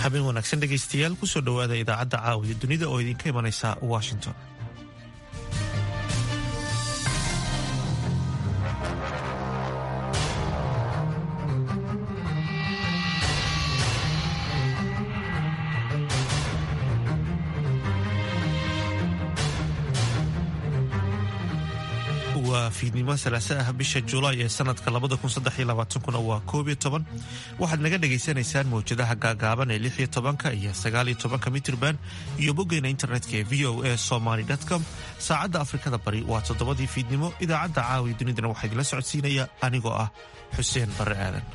habeen wanaagsan dhegaystayaal kusoo dhowaada idaacadda caawiya dunida oo idinka imanaysa Washington. waa fiidnimo salaasa ah bisha Juulaay ee sanadka 2023 waa 11 waxaad naga dhageysanaysaan mowjadaha gaagaaban ee 16 iyo 19 mitirban iyo boggeena internetka ee voasomali.com. saacadda Afrikada Bari waa 7 fiidnimo. idaacadda caawiya dunidana waxaa idinla socodsiinaya anigoo ah Xuseen Barre Aadan.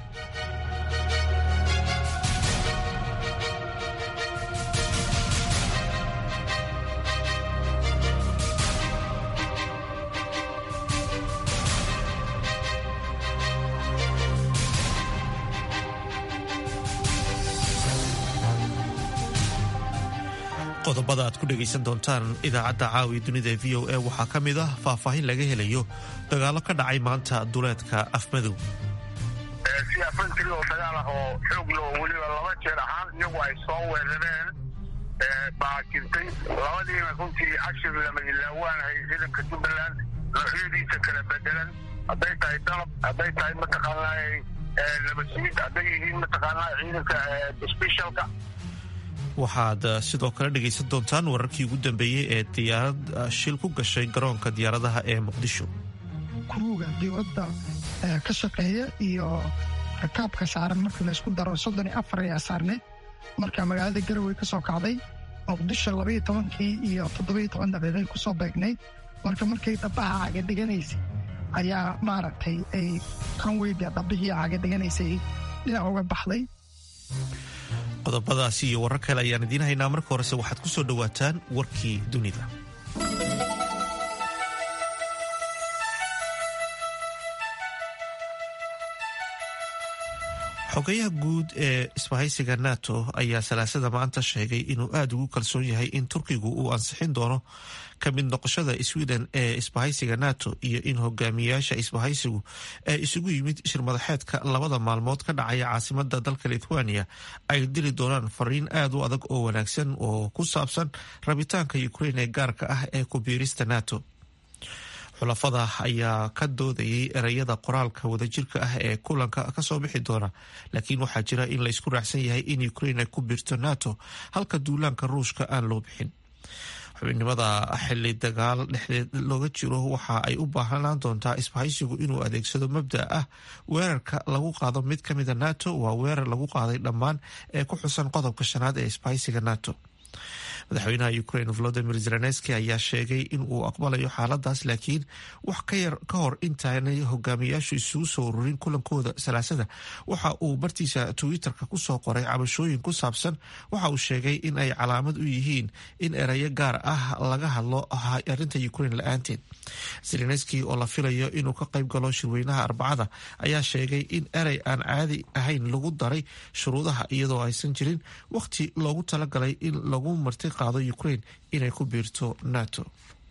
qodobada aad ku dhegaysan doontaan idaacadda caawiya dunida ee VOA waxaa ka mid ah faahfaahin laga helayo dagaalo ka dhacay maanta duleedka Afmadow. si afantiri oo dagaal ah oo xoog loo weliba laba jeer ahaan iyagu ay soo weerareen baa jirtay labadiina runtii cashir lama ilaawaanahay ciidanka Jubbaland noocyadiisa kala bedelan hadday tahay dalab hadday tahay mataqaanaa labasiid hadday yihiin mataqaanaa ciidanka specialka. waxaad sidoo kale dhegaysan doontaan wararkii ugu dambeeyey ee diyaarad shil ku gashay garoonka diyaaradaha ee Muqdisho. kuruga diyaaradda ka shaqeeya iyo rakaabka saaran marka la isku daro 34 ayaa saarneed marka magaalada Garowe ka soo kacday Muqdisho 12 iyo 17 daqiiqo ku soo beegnayd markay dhabaha caga dhiganaysay ayaa maaragtay ay kanweyda dhabihii caga dhiganaysay dhinac uga baxday. qodobadaasi iyo warar kale ayaan idiin haynaa. marka horese waxaad ku soo dhowaataan warkii dunida. xogayaha guud ee isbahaysiga NATO ayaa salaasada maanta sheegay inuu aad ugu kalsoon yahay in Turkigu uu ansixin doono ka mid noqoshada Sweden ee isbahaysiga NATO iyo in hogaamiyayaasha isbahaysigu ee isugu yimid shirmadaxeedka labada maalmood ka dhacaya caasimada dalka Lithuania ay diri doonaan fariin aad u adag oo wanaagsan oo ku saabsan rabitaanka Ukraine ee gaarka ah ee ku biirista NATO. xulafada ayaa ka doodayay erayada qoraalka wadajirka ah ee kulanka ka soo bixi doona, laakiin waxaa jira in la isku raacsan yahay in Ukraine ay ku biirto NATO halka duulaanka Ruushka aan loo bixin. xubinimada xilli dagaal dhexdeed looga jiro waxa ay u baahnaan doontaa isbahaysigu inuu adeegsado mabda ah weerarka lagu qaado mid ka mida NATO waa weerar lagu qaaday dhammaan ee ku xusan qodobka 5 ee isbahaysiga NATO. madaxweynaha Ukraine Volodymyr Zelensky ayaa sheegay in uu aqbalayo xaaladaas, laakiin wax ka hor intaanay hogaamiyayaashu isugu soo ururin kulankooda salaasada waxa uu bartiisa Twitterka ku soo qoray cabashooyin ku saabsan waxa uu sheegay in ay calaamad u yihiin in erayo gaar ah laga hadlo arrinta Ukraine la'aanteed. Zelensky oo la filayo inuu ka qayb galo shirweynaha Arbacada ayaa sheegay in eray aan caadi ahayn lagu daray shuruudaha iyadoo aysan jirin waqti loogu talagalay in lagu marti qaado Ukraine inay ku biirto NATO.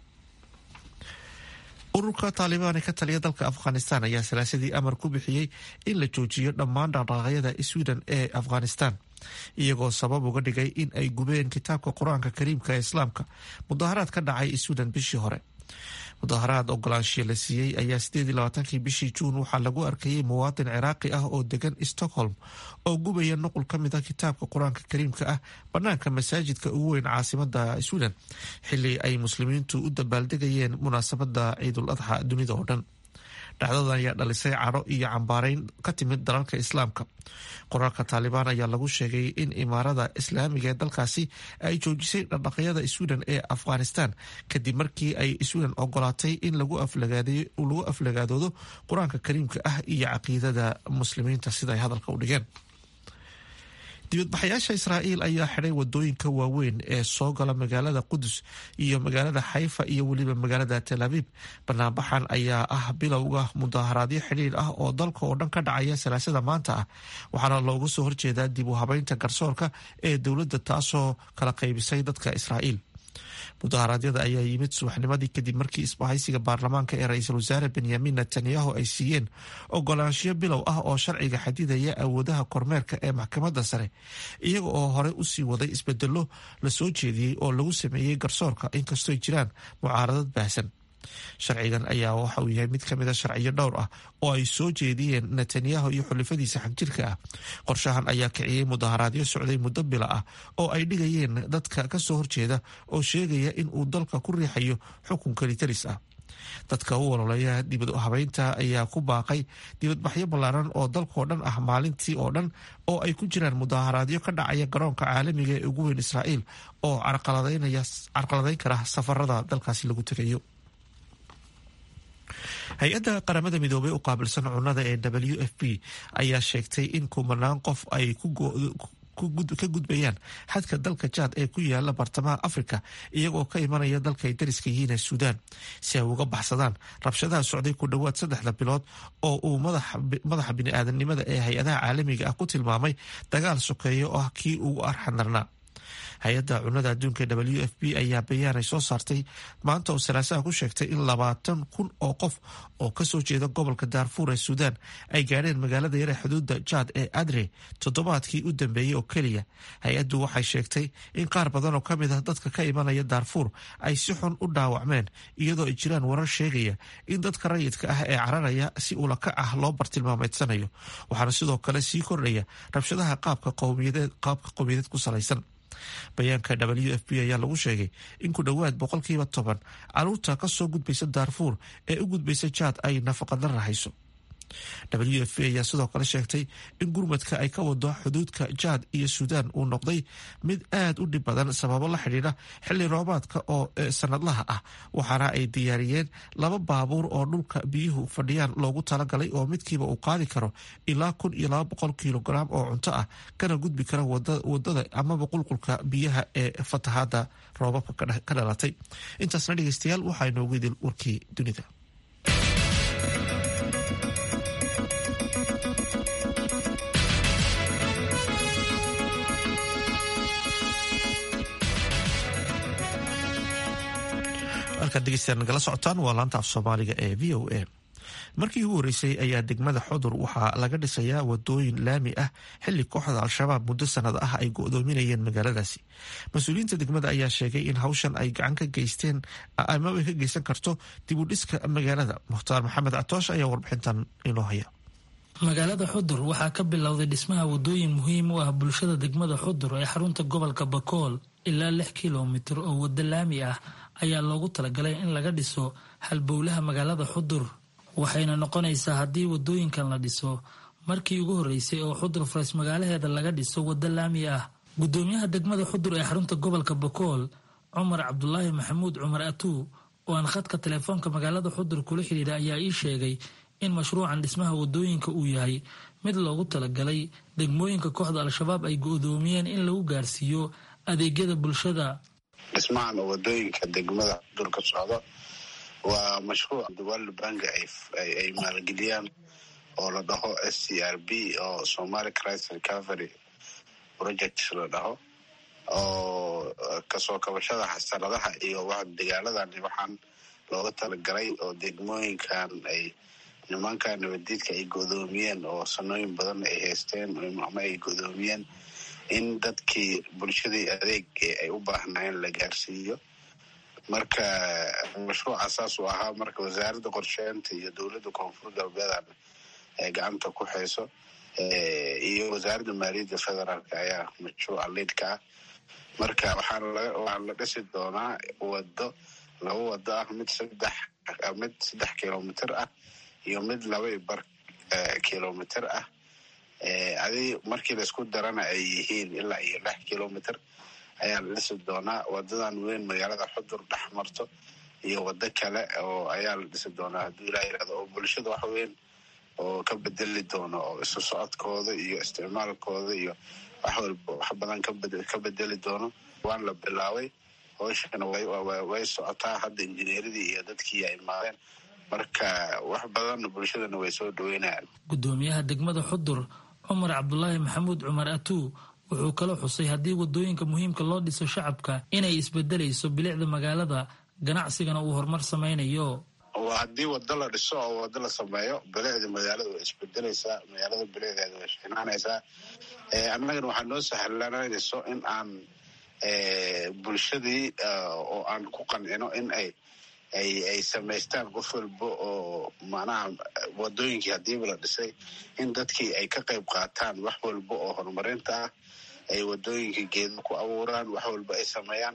ururka Taliban ee ka taliya dalka Afghanistan ayaa salaasadii amar ku bixiyay in la joojiyo dhammaan dhaqdhaqaaqyada Sweden ee Afghanistan, iyagoo sabab uga dhigay in ay gubeen kitaabka Quraanka Kariimka ee Islaamka mudaharaad ka dhacay Sweden bishii hore. mudaharaad ogolaanshiya la siiyey ayaa 28 bishii Juun waxaa lagu arkayay muwaadin Ciraaqi ah oo degan Stockholm oo gubaya nuqul ka mid ah kitaabka Quraanka Kariimka ah banaanka masaajidka ugu weyn caasimada Sweden xilli ay muslimiintu u dabaaldegayeen munaasabada Ciidul Adha dunida oo dhan. dhacdadan ayaa dhalisay caro iyo cambaarayn ka timid dalalka Islaamka. qoraalka Taliban ayaa lagu sheegay in imaarada Islaamiga ee dalkaasi ay joojisay dhaqdhaqaaqyada Sweden ee Afghanistan kadib markii ay Sweden ogolaatay in lagu aflagaadoodo Quraanka Kariimka ah iyo caqiidada muslimiinta sida ay hadalka u dhigeen. dibadbaxayaasha Israa'iil ayaa xidhay wadooyinka waaweyn ee soo gala magaalada Qudus iyo magaalada Haifa iyo weliba magaalada Tel Aviv. banaanbaxan ayaa ah bilowga mudaharaadyo xidhiidh ah oo dalka oo dhan ka dhacaya salaasada maanta ah, waxaana looga soo horjeedaa dib u habeynta garsoorka ee dowladda taasoo kala qaybisay dadka Israa'iil. mudaharaadyada ayaa yimid subaxnimadii kadib markii isbahaysiga baarlamaanka ee ra-iisul wasaare benyamin netanyahu ay siiyeen ogolaanshiyo bilow ah oo sharciga xadidaya awoodaha kormeerka ee maxkamadda sare iyaga oo hore usii waday isbedelo lasoo jeediyey oo lagu sameeyey garsoorka inkastooy jiraan mucaaradad baahsan. sharcigan ayaa waxa uu yahay mid ka mid a sharciyo dhowr ah oo ay soo jeediyeen netanyahu iyo xulifadiisa xagjirka ah. qorshahan ayaa kiciyey mudaharaadyo socday muddo bila ah oo ay dhigayeen dadka kasoo horjeeda oo sheegaya in uu dalka ku riixayo xukun kalitalis ah. dadka u ololeeya dibad habeynta ayaa ku baaqay dibadbaxyo ballaaran oo dalkoo dhan ah maalintii oo dhan oo ay ku jiraan mudaharaadyo ka dhacaya garoonka caalamiga ee ugu weyn Israa'iil oo carqaladayn kara safarada dalkaasi lagu tegayo. hay-adda qaramada midoobay u qaabilsan cunnada ee WFP ayaa sheegtay in kumanaan qof ay ka gudbayaan xadka dalka Jaad ee ku yaala bartamaha Afrika iyagoo ka imanaya dalka ay dariska yihiin ee Suudaan si ay uga baxsadaan rabshadaha socday ku dhowaad 3 bilood oo uu madaxa bini'aadanimada ee hay-adaha caalamiga ah ku tilmaamay dagaal sokeeyo oo ah kii ugu arxandarnaa. hay-adda cunnada adduunka WFP ayaa bayaan ay soo saartay maanta oo salaasaha ku sheegtay in 20,000 oo qof oo kasoo jeeda gobolka Darfur ee Suudaan ay gaadheen magaalada yar ee xuduudda Jaad ee Adre toddobaadkii u dambeeyey oo keliya. hay-addu waxay sheegtay in qaar badan oo ka mid ah dadka ka imanaya Darfur ay si xun u dhaawacmeen iyadoo ay jiraan warar sheegaya in dadka rayidka ah ee cararaya si ulakac ah loo bartilmaameedsanayo. waxaana sidoo kale sii kordhaya rabshadaha qaabka qowmiyadeed ku salaysan. bayaanka WFP ayaa lagu sheegay in ku dhowaad 10% caruurta kasoo gudbaysa Darfur ee u gudbaysa Jaad ay nafaqadar hayso. WFP ayaa sidoo kale sheegtay in gurmadka ay ka wado xuduudka Jaad iyo Suudaan uu noqday mid aad u dhib badan sababo la xidhiidha xilli roobaadka oo sanadlaha ah. waxaana ay diyaariyeen 2 baabuur oo dhulka biyuhu fadhiyaan loogu talagalay oo midkiiba uu qaadi karo ilaa 1,200 kilogram oo cunto ah kana gudbi kara wadada amaba qulqulka biyaha ee fatahaada roobabka ka dhalatay. intaasna dhegeystayaal waxaa inoogu idil warkii dunida. halkaad dhegeystayaal nagala socotaan waa laanta af soomaaliga ee VOA. markii ugu horeysay ayaa degmada Xudur waxaa laga dhisayaa wadooyin laami ah xilli kooxda al-shabaab muddo sanad ah ay go'doominayeen magaaladaasi. mas-uuliyiinta degmada ayaa sheegay in hawshan ay gacan ka geysteen ama ay ka geysan karto dib u dhiska magaalada. mukhtaar maxamed catoosh ayaa warbixintan inoo haya. magaalada Xudur waxaa ka bilowday dhismaha wadooyin muhiim u ah bulshada degmada Xudur ee xarunta gobolka Bakool. ilaa 6 kilomitir oo wada laami ah ayaa loogu talagalay in laga dhiso halbowlaha magaalada Xudur. waxayna noqonaysaa haddii wadooyinkan la dhiso markii ugu horeysay oo Xudur Faras magaalaheeda laga dhiso wada laami ah. gudoomiyaha degmada Xudur ee xarunta gobolka Bakool Cumar Cabdulaahi Maxamuud Cumar Atuu oo aan khadka telefoonka magaalada Xudur kula xiriira ayaa ii sheegay in mashruucan dhismaha wadooyinka uu yahay mid loogu talagalay degmooyinka kooxda al-shabaab ay go'doomiyeen in lagu gaarsiiyo adeegyada bulshada. dhismahan wadooyinka degmada Xudur ka socdo waa mashruuc World Bank ay maalgeliyaan oo la dhaho SCRB oo Somali Crisis Recovery Project la dhaho oo kasoo kabashada xasaradaha iyo dagaaladan waxaan looga talagalay oo degmooyinkan ay nimanka nabadiidka ay go'doomiyeen oo sanooyin badan ay haysteen ama ay go'doomiyeen in dadkii bulshadii adeeg ay u baahnaayeen la gaarsiiyo. marka mashruuca saas uu ahaa. marka wasaaradda qorsheynta iyo dowladda koonfur galbeed ay gacanta ku hayso iyo wasaaradda maaliyadda federaalka ayaa mashruuca leedka ah. marka waxaa la dhisi doonaa laba wado ah, mid 3 kilomitir ah iyo mid 2.5 kilomitir ah. markii laisku darana ay yihiin ilaa iyo 6 kilomitir ayaa la dhisi doonaa. wadadan weyn magaalada Xudur dhex marto iyo wado kale oo ayaa la dhisi doonaa hadduu ilaa yirahdo oo bulshada wax weyn oo ka bedeli doono oo isu socodkooda iyo isticmaalkooda iyo wax badan ka bedeli doono. waan la bilaabay hawshana way socotaa. hadda injineeradii iyo dadkii ay imaadeen marka wax badan bulshadana way soo dhaweynayaan. gudoomiyaha degmada Xudur Cumar Cabdulaahi Maxamuud Cumar Atuu wuxuu kaloo xusay haddii wadooyinka muhiimka loo dhiso shacabka inay isbedelayso bilicda magaalada ganacsigana uu horumar samaynayo. haddii wado la dhiso oo wado la sameeyo bilicda magaalada way isbedelaysaa, magaalada bilicdeeda way fiicnaanaysaa. annagana waxaa noo sahlananayso in aan bulshadii oo aan ku qancino in ay samaystaan qof walba oo macnaha wadooyinkii hadiiba la dhisay in dadkii ay ka qayb qaataan wax walba oo horumarinta ah, ay wadooyinkii geedo ku abuuraan, wax walba ay sameeyaan,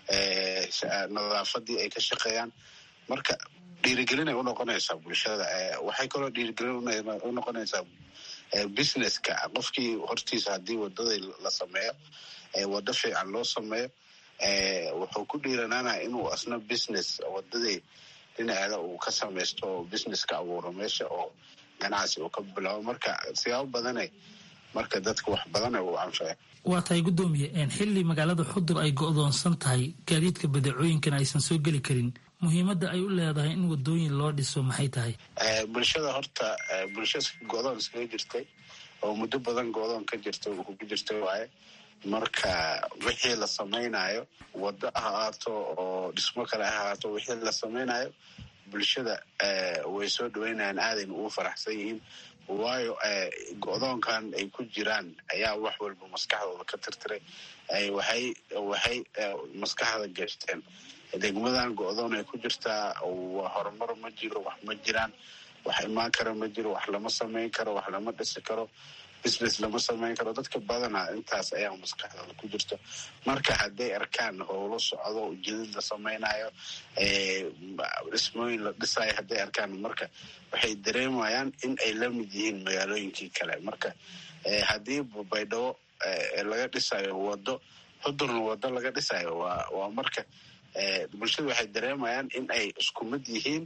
nadaafadii ay ka shaqeeyaan. marka dhiirigelin ay unoqonaysaa bulshada. waxay kaloo dhiirigelin unoqonaysaa businesska. qofkii hortiisa haddii wadada la sameeyo, wado fiican loo sameeyo, wuxuu ku dhiiranaanaya inuu asna business wadadii dhinaceeda uu ka samaysto oo business ka abuuro meesha oo ganacsi uu ka bilaabo. marka siyaabo badanay marka dadka wax badanay u anfacay. waa tahay guddoomiye, xilli magaalada Xudur ay go'doonsan tahay, gaadiidka badeecooyinkana aysan soo geli karin, muhiimadda ay u leedahay in wadooyin loo dhiso maxay tahay? bulshada horta bulshada go'doon iskaga jirtay oo muddo badan go'doon ka jirtay oo ku jirtay waaye. marka wixii la samaynayo, wado ha ahaato oo dhismo kale ha ahaato, wixii la samaynayo bulshada way soo dhaweynayaan, aadayna ugu faraxsan yihiin. waayo go'doonkan ay ku jiraan ayaa wax walba maskaxdooda ka tirtiray. waxay maskaxda gashteen degmadan go'doon ay ku jirtaa, horumar ma jiro, wax ma jiraan, wax imaan kara ma jiro, wax lama samayn karo, wax lama dhisi karo, business lama samayn karo. dadka badanaa intaas ayaa maskaxdooda ku jirto. marka hadday arkaan howlo socdo, ujeedad la samaynayo, dhismooyin la dhisayo hadday arkaan, marka waxay dareemayaan in ay la mid yihiin magaalooyinkii kale. marka haddii baydhabo laga dhisayo wado, Xudurna wado laga dhisayo, waa marka bulshada waxay dareemayaan in ay isku mid yihiin,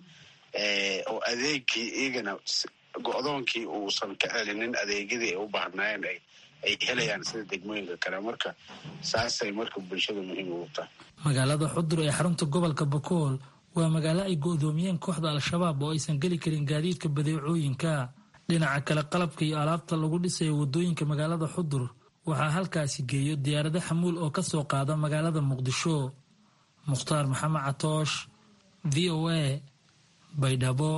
oo adeegii iyagana go'doonkii uusan ka celinin adeegyadii ay u baahnaayeen ay helayaan sida degmooyinka kale. marka saasay marka bulshada muhiim ugu tahay. magaalada Xudur ee xarunta gobolka Bakool waa magaalo ay go'doomiyeen kooxda Al-Shabaab oo aysan geli karin gaadiidka badeecooyinka. dhinaca kale, qalabka iyo alaabta lagu dhisayo wadooyinka magaalada Xudur waxaa halkaasi geeyo diyaarado xamuul oo ka soo qaada magaalada Muqdisho. Mukhtaar Maxamed Catoosh, VOA, Baydhabo.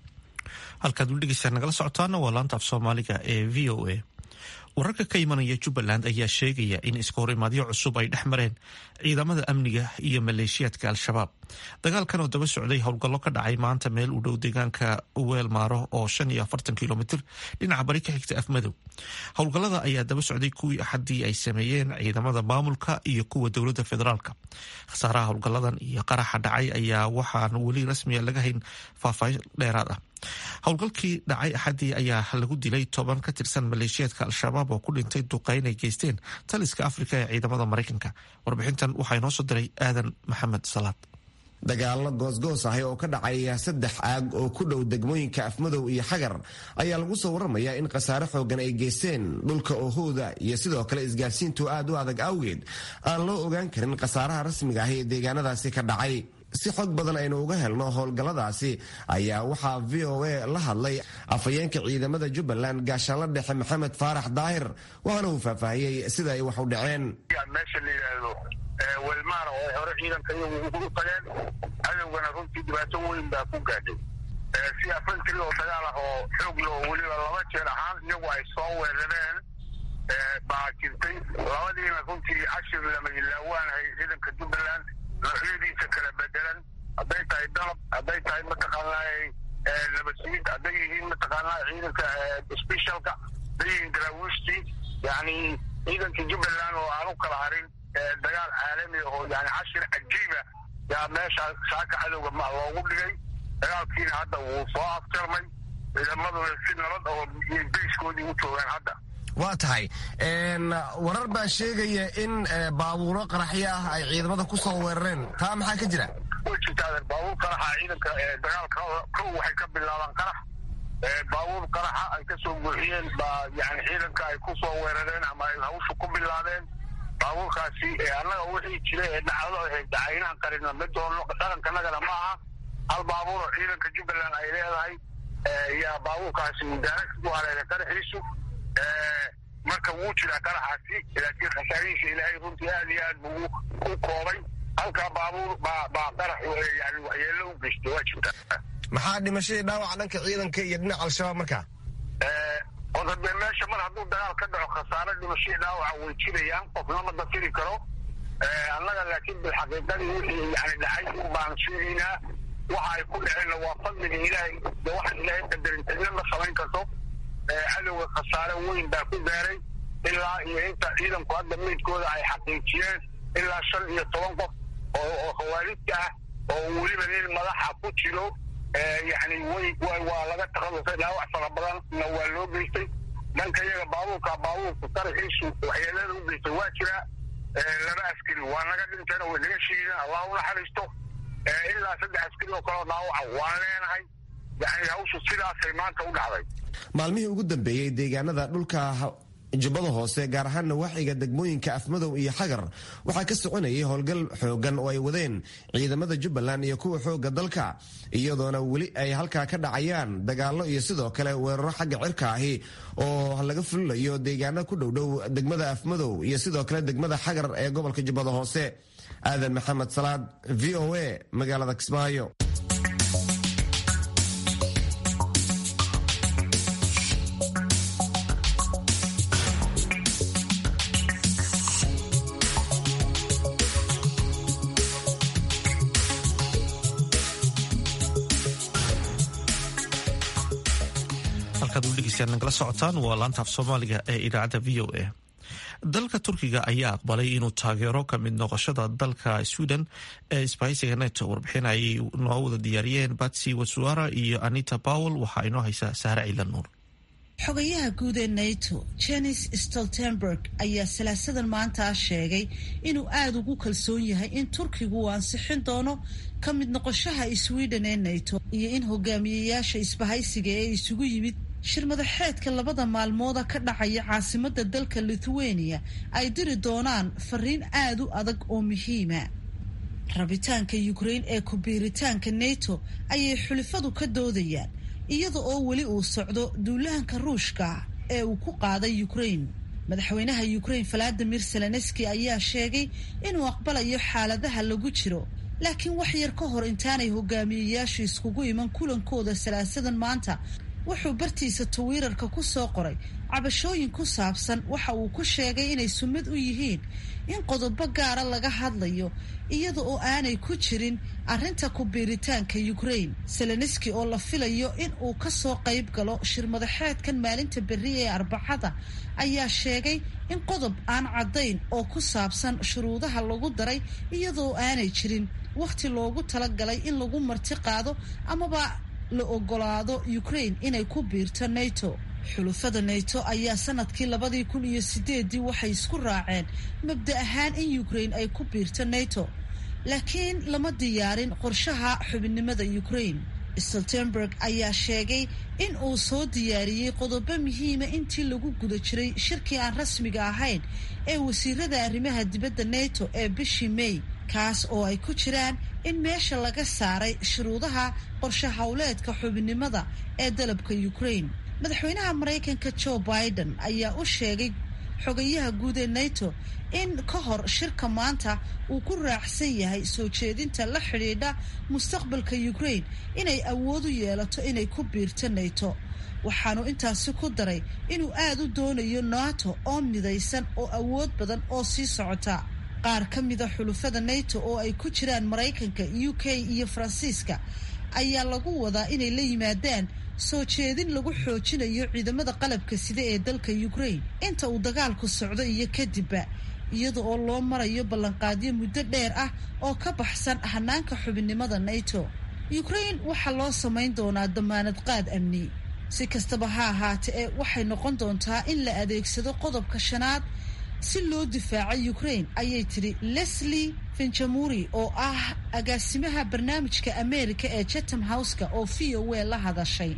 halkaad u dhegeysaa nagala socotaana waa laanta af soomaaliga ee VOA. wararka ka imanaya Jubbaland ayaa sheegaya in iska horimaadyo cusub ay dhex mareen ciidamada amniga iyo maleeshiyaadka Al-Shabaab. dagaalkan oo daba socday howlgallo ka dhacay maanta meel u dhow deegaanka Weel Maaro oo 45 kilomitir dhinaca bari ka xigta Afmadow. howlgallada ayaa daba socday kuwii axadii ay sameeyeen ciidamada maamulka iyo kuwa dowladda federaalka. khasaaraha howlgalladan iyo qaraxa dhacay ayaa waxaan weli rasmiya laga hayn faahfaahin dheeraad ah. howlgalkii dhacay axadii ayaa lagu dilay 10 ka tirsan maleeshiyaadka Al-Shabaab oo ku dhintay duqeyn ay geysteen taliska Afrika ee ciidamada Mareykanka. warbixintan waxaa inoo soo diray Aadan Maxamed Salaad. dagaallo goosgoos ahi oo ka dhacaya 3 aag oo ku dhow degmooyinka Afmadow iyo Xagar ayaa lagu soo waramayaa in khasaare xoogan ay geysteen dhulka Oohooda iyo sidoo kale isgaarsiintu aad u adag awgeed aan loo ogaan karin khasaaraha rasmiga ah ee deegaanadaasi ka dhacay. si xog badan aynu uga helno howlgalladaasi ayaa waxaa VOA la hadlay afhayeenka ciidamada Jubbaland gaashaanla dhexe Maxamed Faarax Daahir, waxaana uu faahfaahiyey sida ay wax u dhaceen. meesha la yidhaahdo Weelmaaro oo hore ciidanka iyagu ugu tageen, cadowgana runtii dhibaato weyn baa ku gaadhay. si afantiri oo dagaal ah oo xoog loo weliba 2 jeer ahaan iyagu ay soo weerareen baa jirtay. labadiina runtii cashir lama ilaawaanahay ciidanka Jubbaland noocyadiisa kala bedelan, hadday tahay dalab, hadday tahay mataqaanaa nabadsiid, hadday yihiin mataqaanaa ciidanka specialka, hadday yihiin garaawiishti, yani ciidanka Jubbaland oo aan u kala harin dagaal caalami oo yani cashir cajiiba yaa meesha saaka cadowga loogu dhigay. dagaalkiina hadda wuu soo afjarmay, ciidamaduna si nabad oo bayskoodii u joogaan hadda. waa tahay warar baa sheegaya in baabuuro qaraxyo ah ay ciidamada ku soo weerareen, taa maxaa ka jira? way jirtaa baabuur qaraxa ciidanka dagaalka kow waxay ka bilaabaan qarax. baabuur qaraxa ay ka soo buuxiyeen baa yani ciidanka ay ku soo weerareen ama ay hawsha ku bilaabeen. baabuurkaasi annaga wixii jira ee dhacdo dacaynahan qarina mid doono dhaqankanagana ma aha. hal baabuur oo ciidanka Jubbaland ay leedahay yaa baabuurkaasi daaragti ku haleelay qaraxiisu. marka wuu jiraa qaraxaasi laakiin khasaarihiisa ilaahay runtii aad iyo aad buu u koobay halkaa baabuur baa qarax yani waxyeello u geystay waa jirtaa. maxaa dhimashadii dhaawaca dhanka ciidanka iyo dhinaca al-shabaab markaa? horta dee meesha mar hadduu dagaal ka dhaco khasaare dhimashadii dhaawaca way jirayaan, qofna ma dafiri karo. annaga laakiin bilxaqiiqadii wixii yani dhacay baan sheegaynaa. waxa ay ku dhaceenna waa fadliga ilaahay, de waxa ilaahay qadarin cidna ma samayn karto. cadowga khasaare weyn baa ku gaaray ilaa iyo inta ciidanku hadda meydkooda ay xaqiijiyeen ilaa 15 qof oo khawaarijta ah oo weliba nin madaxa ku jiro. yani waa laga takhalusay, dhaawac fara badanna waa loo geystay. dhanka iyaga baabuurka qaraxiisu waxyeelada u geystay waa jira. 2 askari waa naga dhinteen oo way naga shiideen, allah u naxariisto. ilaa 3 askari oo kaleo dhaawaca waan leenahay. yani hawshu sidaasay maanta u dhacday. maalmihii ugu dambeeyey deegaanada dhulka jubbada hoose gaar ahaan nawaaxiga degmooyinka afmadow iyo xagar waxaa ka soconayay howlgal xoogan oo ay wadeen ciidamada jubbaland iyo kuwa xooga dalka, iyadoona weli ay halkaa ka dhacayaan dagaallo iyo sidoo kale weeraro xagga cirka ahi oo laga fulinayo deegaano ku dhowdhow degmada afmadow iyo sidoo kale degmada xagar ee gobolka jubbada hoose. aadan maxamed salaad, v o a, magaalada kismaayo. nagala socotaan waa laanta af soomaaliga ee idaacadda v o a. dalka turkiga ayaa aqbalay inuu taageero ka mid noqoshada dalka sweden ee isbahaysiga neto. warbixin ay noo wada diyaariyeen batsy wasuara iyo anita powell waxaa inoo haysaa sahre ciilan nuur. xogayaha guud ee nato Jens Stoltenberg ayaa salaasadan maanta sheegay inuu aada ugu kalsoon yahay in turkigu uu ansixin doono ka mid noqoshaha sweden ee nato iyo in hogaamiyeyaasha isbahaysiga ee isugu yimid shir madaxeedka 2 maalmooda ka dhacaya caasimada dalka Lithuania ay diri doonaan fariin aad u adag oo muhiima. rabitaanka Ukraine ee ku biiritaanka NATO ayay xulafadu ka doodayaan iyada oo weli uu socdo duulaanka Ruushka ee uu ku qaaday Ukraine. madaxweynaha Ukraine Volodymyr Zelensky ayaa sheegay inuu aqbalayo xaaladaha lagu jiro, laakiin wax yar ka hor intaanay hogaamiyeyaashu iskugu iman kulankooda salaasadan maanta wuxuu bartiisa Twitterka ku soo qoray cabashooyin ku saabsan waxa uu ku sheegay inay sumad u yihiin in qodobo gaara laga hadlayo iyada oo aanay ku jirin arrinta ku biiritaanka Ukraine. Zelensky oo la filayo in uu ka soo qayb galo shir madaxeedkan maalinta berri ee Arbacada ayaa sheegay in qodob aan caddayn oo ku saabsan shuruudaha lagu daray iyada oo aanay jirin waqti loogu talagalay in lagu marti qaado amaba la ogolaado Ukraine inay ku biirto NATO. xulafada NATO ayaa sanadkii 2008 waxay isku raaceen mabda ahaan in Ukraine ay ku biirto NATO, laakiin lama diyaarin qorshaha xubinnimada Ukraine. Stoltenberg ayaa sheegay in uu soo diyaariyey qodobo muhiima intii lagu guda jiray shirkii aan rasmiga ahayn ee wasiirada arrimaha dibadda NATO ee bishii May, kaas oo ay ku jiraan in meesha laga saaray shuruudaha qorshe hawleedka xubinnimada ee dalabka Ukraine. madaxweynaha Mareykanka Joe Biden ayaa u sheegay xogayaha guud ee NATO in ka hor shirka maanta uu ku raacsan yahay soo jeedinta la xidhiidha mustaqbalka Ukraine inay awood u yeelato inay ku biirto NATO. waxaanu intaasi ku daray inuu aad u doonayo NATO oo midaysan oo awood badan oo sii socota. qaar ka mida xulafada NATO oo ay ku jiraan Mareykanka, UK iyo Faransiiska ayaa lagu wadaa inay la yimaadaan soo jeedin lagu xoojinayo ciidamada qalabka sida ee dalka Ukraine inta uu dagaalku socdo iyo kadibba, iyada oo loo marayo ballanqaadyo muddo dheer ah oo ka baxsan hanaanka xubinnimada NATO. Ukraine waxaa loo samayn doonaa damaanad qaad amni. si kastaba ha ahaatee waxay noqon doontaa in la adeegsado qodobka 5 si loo difaaco Ukraine, ayay tiri Leslie Finjamuri oo ah agaasimaha barnaamijka America ee Chatham House-ka oo VOA la hadashay.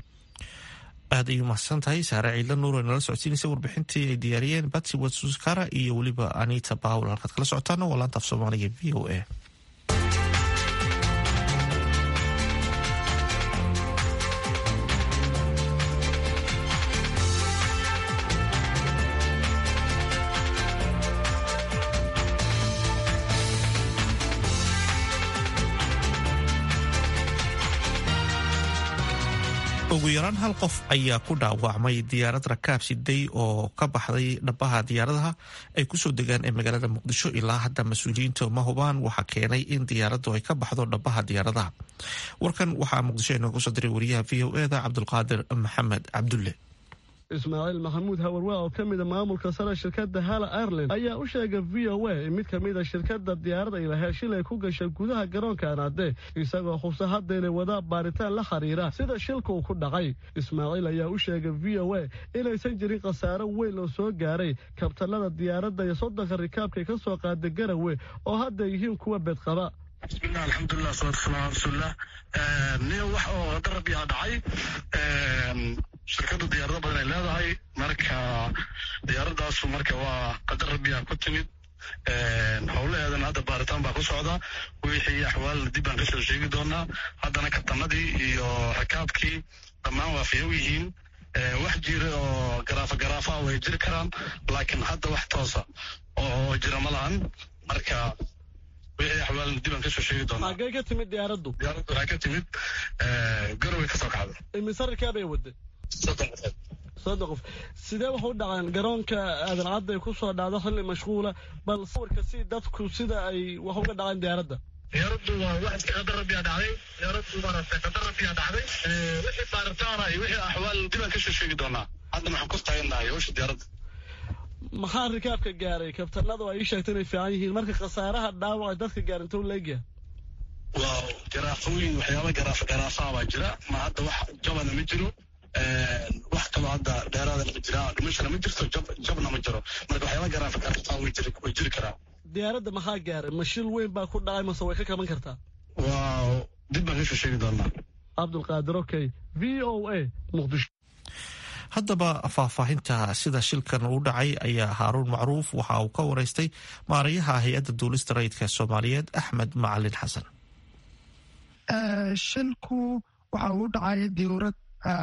aad ayuu mahadsan tahay Sahre Ciidan Nuur oo nala socodsiinaysa warbixintii ay diyaariyeen Batsy Wasuskara iyo weliba Anita Powell. halkaad kala socotaan waa laanta af Soomaaliga v o a. ugu yaraan hal qof ayaa ku dhaawacmay diyaarad rakaab siday oo ka baxday dhabaha diyaaradaha ay kusoo degaan ee magaalada muqdisho. ilaa hadda mas-uuliyiinta ma hubaan waxa keenay in diyaaraddu ay ka baxdo dhabaha diyaaradaha. warkan waxaa muqdisho inooga soo diray wariyaha v o eda cabdulqaadir maxamed cabdulle. ismaaciil maxamuud hawarwaa oo ka mida maamulka sare shirkadda hala airline ayaa u sheegay v o a in mid ka mida shirkadda diyaarada ay lahayd shil ay ku gashay gudaha garoonka anaade isagoo xusa hadda inay wadaa baaritaan la xiriira sida shilka uu ku dhacay. ismaaciil ayaa u sheegay v o a inaysan jirin khasaaro weyn oo soo gaaray kabtanada diyaaradda iyo 30 rikaabkay ka soo qaaday Garowe oo hadda yihiin kuwa beedqaba. bismillah alxamdulilah salatu wasalaamu ala rasuulillah. nin wax oo darab yaa dhacay shirkadda diyaarado badan ay leedahay marka diyaaradaasu marka waa qadar rabbiyaa ku timid howlaheedana hadda baaritaan baa ku socda wixii axwaal dib baan kasoo sheegi doonaa. haddana kabtanadii iyo rakaabkii dhammaan waa fiyow yihiin. wax jira oo garaafa way jiri karaan laakiin hadda wax toosa oo jira ma lahan marka wixii axwaal dib baan kasoo sheegi doonaa. xaggee ka timid diyaaraddu waxay ka timid Garowe ka soo kacday. imise rikaabay waday 30 qof. sidee wax u dhacaan garoonka aadan cadday ku soo dhacdo xilli mashquula bal sawirka si dadku sida ay wax uga dhacaan diyaaradda. diyaaraddu waa wax iska qadar rabbiyaa dhacday. diyaaraddu maaragtay qadar rabbiyaa dhacday. wixii baaritaana iyo wixii axwaal dib aan kasoo sheegi doonaa. hadda waxaan ku taagannahay howsha diyaaradda. maxaa rikaabka gaaray kabtanadu ay ii sheegtay inay fiican yihiin marka khasaaraha dhaawaca dadka gaarintou leegyahay. waa garaafooyin waxyaaba garaafaha baa jira ma hadda wax jabana ma jiro wax kaloo hadda dheeraadana ma jira dhimashana ma jirto jabna ma jiro marka waxyaaba garaafaha way jiri karaan. diyaaradda maxaa gaaray ma shil weyn baa ku dhacay mase way ka kaban kartaa. waa dib baan kasoo sheegi doonaa. cabdulqaadir okay v o a muqdisho. haddaba faahfaahinta sida shilkan uu dhacay ayaa haaruun macruuf waxa uu ka wareystay maarayaha hay-adda duulista rayidka soomaaliyeed axmed macalin xasan. shilku waxa uu dhacay diyuurad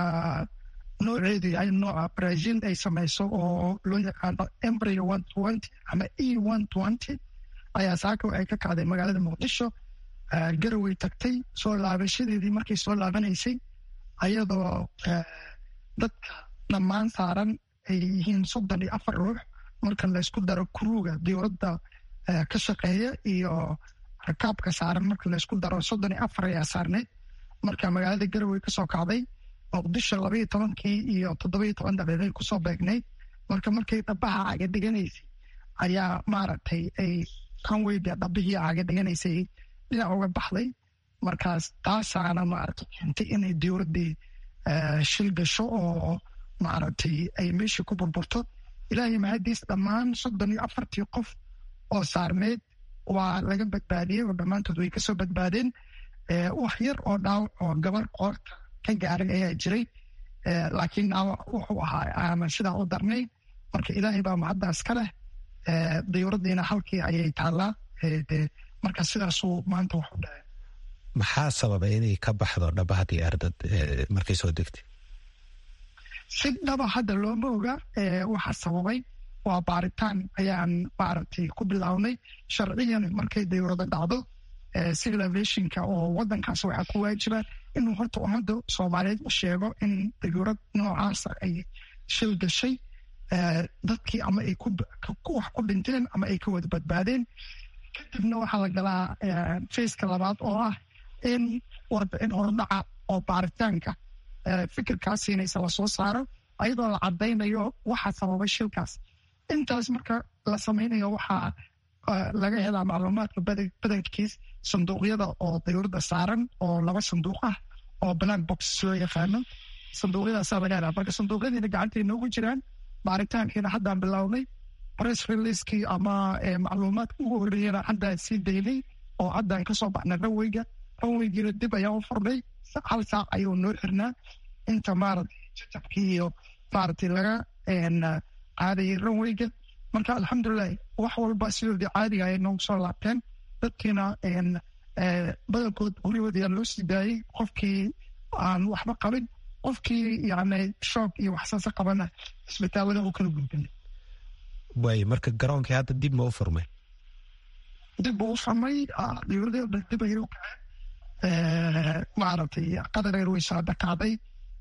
nooceedu yahay nooca brazil ay samayso oo loo yaqaano embryo 120 ama E120 ayaa saaka waxay ka kacday magaalada muqdisho. Garowe tagtay soo laabashadeedii markay soo laabanaysay ayadoo dadka dhammaan saaran ay yihiin 34 ruux marka laysku daro kuruuga diyuuradda ka shaqeeya iyo rakaabka saaran marka laysku daro 34 ayaa saarneyd. marka magaalada Garowe kasoo kacday muqdisho 12 iyo 17 daqiiqo kusoo beegnayd. markay dhabaha caga dhiganaysay ayaa maaragtay ay kanweyga dhabihii caga dhiganaysay dhinac uga baxday. markaas taasaana maaragtay keentay inay diyuuraddii shil gasho oo maaragtay ay meeshii ku burburto. ilaahay mahadiis dhammaan 34 qof oo saarneed waa laga badbaadiyey oo dhammaantood way kasoo badbaadeen. wax yar oo dhaawac oo gabar qoorta ka gaaray ayaa jiray laakiin dhaawac wuxuu ahaa aanan sidaa u darnay. marka ilaahay baa mahaddaas ka leh. diyuuraddiina halkii ayay taallaa. marka sidaasuu maanta wax u dhacay. maxaa sababay inay ka baxdo dhabaha diyaaradda markay soo degtay? si dhaba hadda looma oga. waxa sababay waa baaritaan ayaan maaragtay ku bilownay. sharciyan markay diyuurada dhacdo civil aviationka oo wadankaas waxaa ku waajiba inuu horta ummadda soomaaliyeed u sheego in diyuurad noocaasa ay shil gashay. dadkii ama ay wax ku dhinteen ama ay ka wada badbaadeen. kadibna waxaa la galaa fayska labaad oo ah in hordhaca oo baaritaanka fikirkaas siinaysa lasoo saaro ayadoo la cadaynayo waxa sababay shilkaas. intaas marka la samaynayo waxaa laga helaa macluumaadka badankiis sanduuqyada oo diyuuradda saaran oo 2 sanduuq ah oo black box loo yaqaano. sanduuqyadaasaa laga helaa. marka sanduuqyadiina gacantay noogu jiraan. baaritaankiina haddaan bilownay. press releasekii ama macluumaadka ugu horreeyana haddaan sii daynay oo haddaan kasoo baxnay ranweygiina dib ayaan u furnay. 1 saac ayuu noo xirnaa inta maaragtay jajabkii iyo maaragtay laga qaadayay ranweyga. marka alxamdulilah wax walba sidoodii caadiga ay noogu soo laabteen. dadkiina badankood guryahoodii loo sii daayey. qofkii aan waxba qabin qofkii yani shoog iyo waxsaasa qabana isbitaalada u kala gudbinay. waay marka garoonkii hadda dib ma u furmay? dib buu u furmay. diyuuradii dib ayay u kaceen. maaragtay qadareer way soo dhakacday.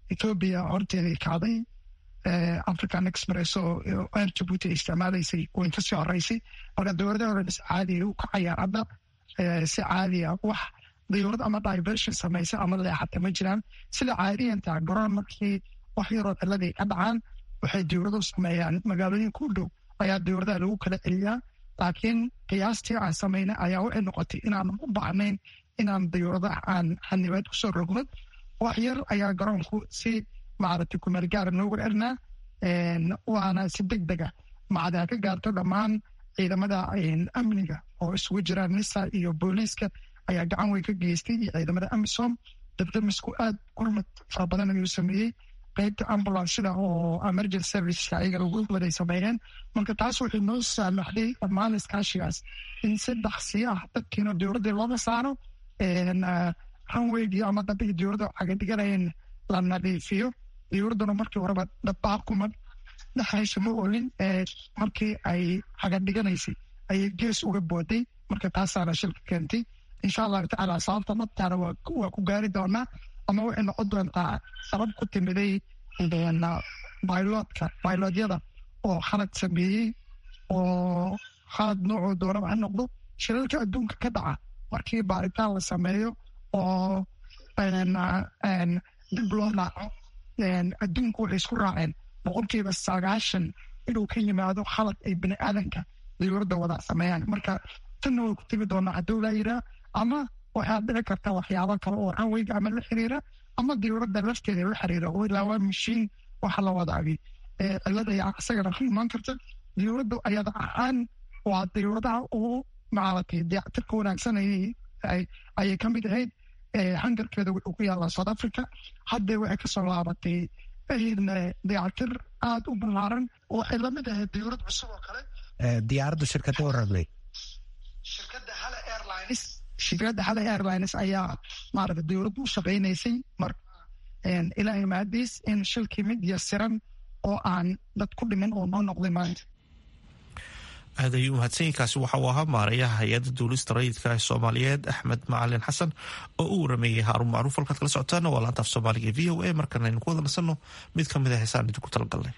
Ethiopia horteeda kacday African Express oo Air Djibouti isticmaalaysay way ka soo horeysay marka dowladda hore caadi u kacayaan hadda si caadi ah wax dowlad ama diversion samaysa ama leexata ma jiraan sida caadiyantaa garoon markii wax yaroo ciladii ka dhacaan waxay dowladu sameeyaan magaalooyin ku dhow ayaa dowladaha lagu kala celiyaa laakiin qiyaastii aan samayna ayaa waxay noqotay inaan u baahnayn inaan dowladaha aan xanibaad kusoo rogno wax yar ayaa garoonku si maaragtay kumeel gaara noogu celnaa waana si degdega macdaa ka gaarto dhammaan ciidamada amniga oo isugu jiraan nisa iyo booliiska ayaa gacan weyn ka geystay iyo ciidamada amisom dabdamisku aad gurmad fara badan ayuu sameeyey qaybta ambulanceda oo emergency serviceka ayaga lagu waday sameeyeen marka taas waxay noo saamaxday dhammaan iskaashigaas in si dhaqsi ah dadkiina dowladda looga saaro runwaygii ama dabihii dowladda cagadiganayeen la nadiifiyo dowladduna markii horeba dhabaaquma dhexaysa ma olin markii ay cagadhiganaysay ayay gees uga booday marka taasaana shilka keentay insha allahu tacaala sababta nabtaana waa ku gaari doonaa ama waxay noqon doontaa sabab ku timiday baylodyada oo khalad sameeyey oo khalad noocoo doonaba ha noqdo shilalka adduunka ka dhaca markii baaritaan la sameeyo oo dib loo naaco adduunku waxay isku raaceen 90% inuu ka yimaado khalad ay bini aadanka dowladda wada sameeyaan marka tanna way ku timi doonaa hadduu laa yiraa ama waxaa dhici karta waxyaabo kale oo ranwayga ama la xiriira ama dowladda lafteeda la xiriira oo ilaa waa mashiin waxa la wadaagay cilada ayaa isagana ku imaan karta dowladda ayada ahaan waa dowladaha ugu maaragtay dayactirka wanaagsan ayay ka mid ahayd hangarkeeda wuxuu ku yaalaa South Africa hadda waxay kasoo laabatay dayactir aad u ballaaran oo waxay la mid ahayd dowlad cusub oo kale diyaaraddu shirkadda warramay shirkadda Hala Airlines ayaa maaragtay dowladdu u shaqaynaysay marka ilaa imaadiis in shilkii mid yasiran oo aan dad ku dhimin oo noo noqday maanta aad ayuu mahadsanyiinkaasi waxa uu ahaa maarayaha hay-adda duulista rayidka ee Soomaaliyeed Axmed Macalin Xasan oo uu warameeyey Haarun Macruuf halkaad kala socotaana waa laanta af Soomaaliga v o a markana aynu ku wada nasanno mid ka mid ah heesaan idinku talagalnay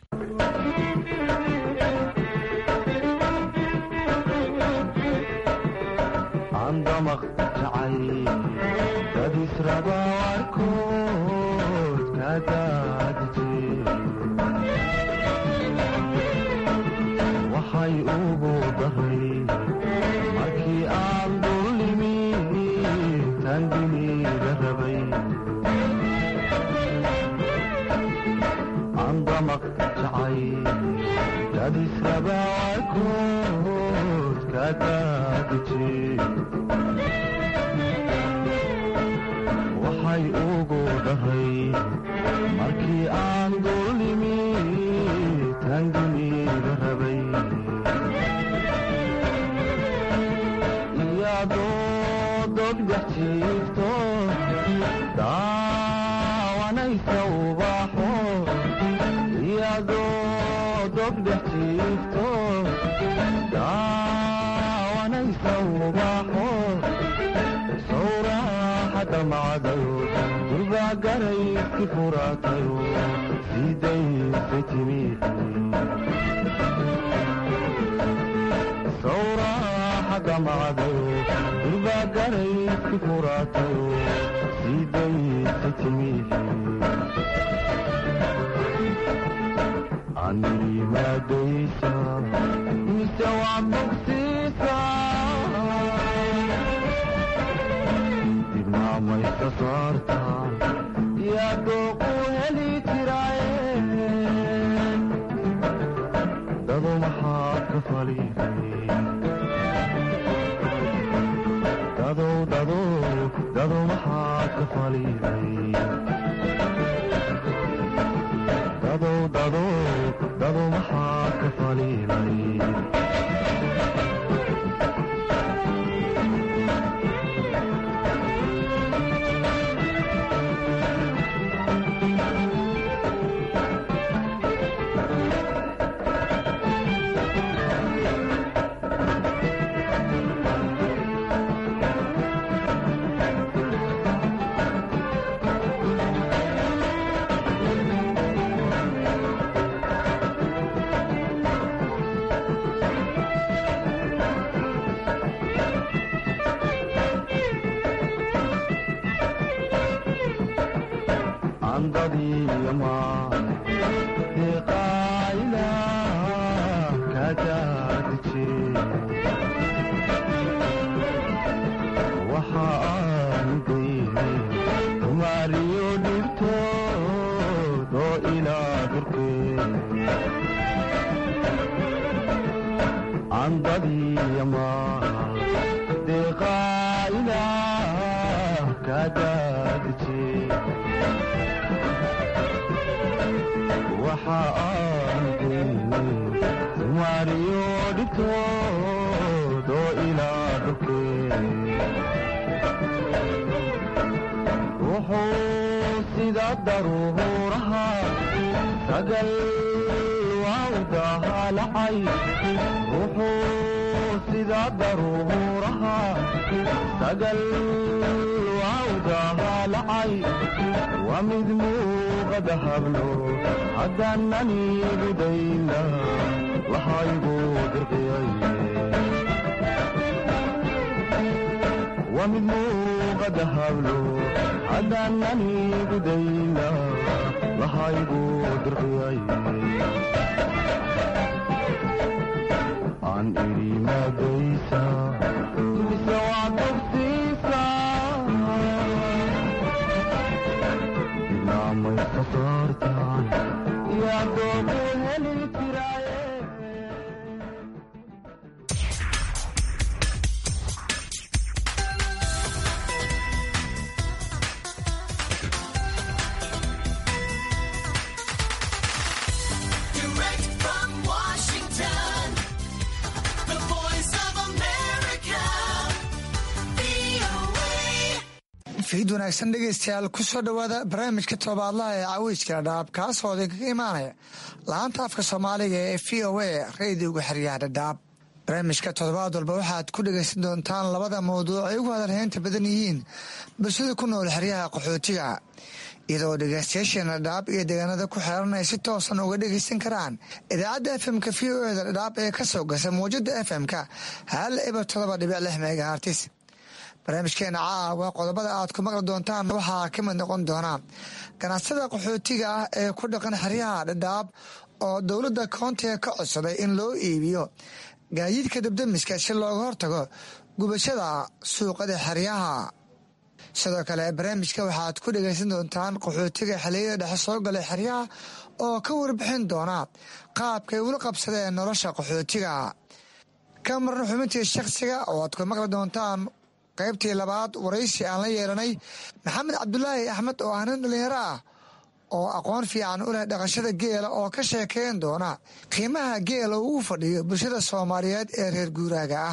عندما تعي تدسر باركود كدادتي وحي أوغو ظهري مركي أنظلمي تندني ذهبي عندما تعي تدسر باركود كدادتي waxay ugu dhahay markii aan dulimi tanduniga rabay iyadoo dogdex jiifto daawanaysa ubaxo iyadoo dogdex jiifto daawanaysa ubaxo macdayo durbaa garayski furaatayo sidaysa timi sawraaxaga macdayo durbaa garayski furaatayo sidaysa timi animadaysa mise waa bogsiisa maysa saarta iyadoo ku heli jiraaye dadu maxaad ka faliday dadu maxaad ka faliday dadu maxaad ka faliday andadiyama deqaayla kadaadije waxa aan daynay maariyo dhibtood oo ilaa durkee andadiyama deqaayla kadaadije waxa aan daynay maariyo dhibtood oo ilaa durkee wuxuu sida daruuraha sagal wawdahaalacay wuxuu sida daruuraha sagal wawdahaalacay waa mid muuqada hablo haddaanani gudayna lahaygu dirqiyay waa mid muuqada hablo haddaanani gudayna lahaygu dirqiyay aan idhi maadaysa mise waa dogsiisa ilaamaysa saartaan yaa doogu heli jiraaye fiid wanaagsan dhegaystayaal ku soo dhowaada barnaamijka toddobaadlaha ee caweyska dhadhaab kaasoo idinkaga imaanaya laanta afka soomaaliga ee v o a radiyoga xeryaha dhadhaab barnaamijka toddobaad walba waxaad ku dhegaysan doontaan labada mawduuc ay ugu hadalhaynta badan yihiin bulshada ku nool xeryaha qaxootiga iyadoo dhegaystayaasheena dhadhaab iyo deegaanada ku xeeran ay si toosan uga dhegaysan karaan idaacadda fmka v o eda dhadhaab ee ka soo gasa mawjada fmka hal ibar 7.6 megahartis barnaamijkeena caawa qodobada aad ku maqli doontaan waxaa ka mid noqon doona ganacsada qaxootiga ah ee ku dhaqan xeryaha dhadhaab oo dowladda koontiga ka codsaday in loo iibiyo gaadiidka dabdamiska si looga hortago gubashada suuqada xeryaha sidoo kale barnaamijka waxaad ku dhegaysan doontaan qaxootiga xiliyada dhexe soo galay xeryaha oo ka warbixin doona qaabkay ula qabsadeen nolosha qaxootiga ka marna xubintii shakhsiga oo aad ku maqli doontaan qaybtii labaad waraysi aan la yeelanay maxamed cabdulaahi axmed oo ah nin dhalinyaro ah oo aqoon fiican u leh dhaqashada geela oo ka sheekeyn doona qiimaha geela uu u fadhiyo bulshada soomaaliyeed ee reer guuraaga ah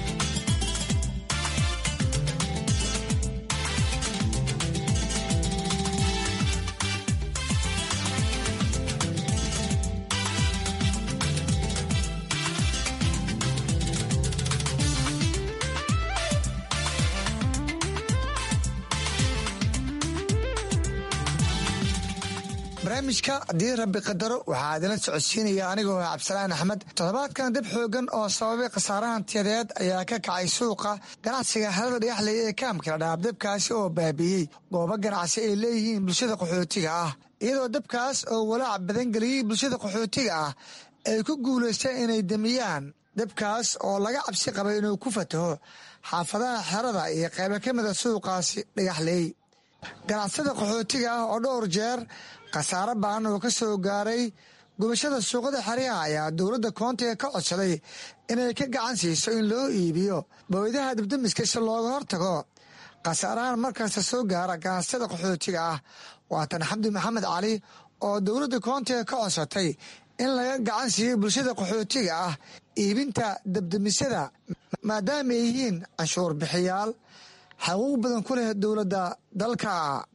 barnaamijka haddii rabbi qadaro waxaa idinla socodsiinaya anigoo cabdisalaan axmed toddobaadkan dab xoogan oo sababay khasaarahan tiyadeed ayaa ka kacay suuqa ganacsiga xerada dhagaxley ee kaamka dhadhaab dabkaasi oo baabiiyey goobo ganacsi ay leeyihiin bulshada qaxootiga ah iyadoo dabkaas oo walaac badan geliyey bulshada qaxootiga ah ay ku guulaysteen inay damiyaan dabkaas oo laga cabsi qabay inuu ku fataho xaafadaha xerada iyo qaybo ka mida suuqaasi dhagaxley ganacsada qaxootiga ah oo dhowr jeer khasaaro baan oo ka soo gaaray gubashada suuqada xeryaha ayaa dowladda koontiga ka codsaday inay ka gacan siiso in loo iibiyo baweydaha dabdamiska si looga hortago khasaarahan markasta soo gaara ganacsada qaxootiga ah waatan xamdi maxamed cali oo dowladda koontiga ka codsatay in laga gacan siiyo bulshada qaxootiga ah iibinta dabdamisyada maadaama ay yihiin canshuur bixiyaal xaquuq badan ku leh dowladda dalka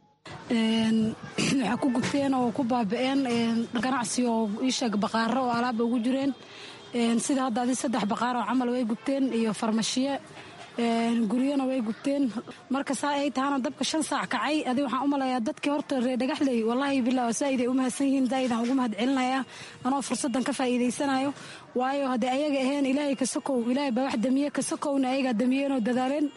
waxaa ku gubteen oo ku baaba'een ganacsi oo iisheeg baqaaro oo alaaba ugu jireen sida hadda adi 3 baqaar oo camal way gubteen iyo farmashiye guryana way gubteen marka saa ay tahana dabka 5 saac kacay adi waxaan u malayaa dadkii horta reer dhagaxley wallahi bilaa saa'id ay u mahadsan yihiin daayidan ugu mahad celinaya anoo fursadan ka faa'iideysanayo waayo hadii ayaga ahayn ilaahay ka sokow ilaahay baa wax damiye ka sokowna ayaga damiyeen oo dadaaleen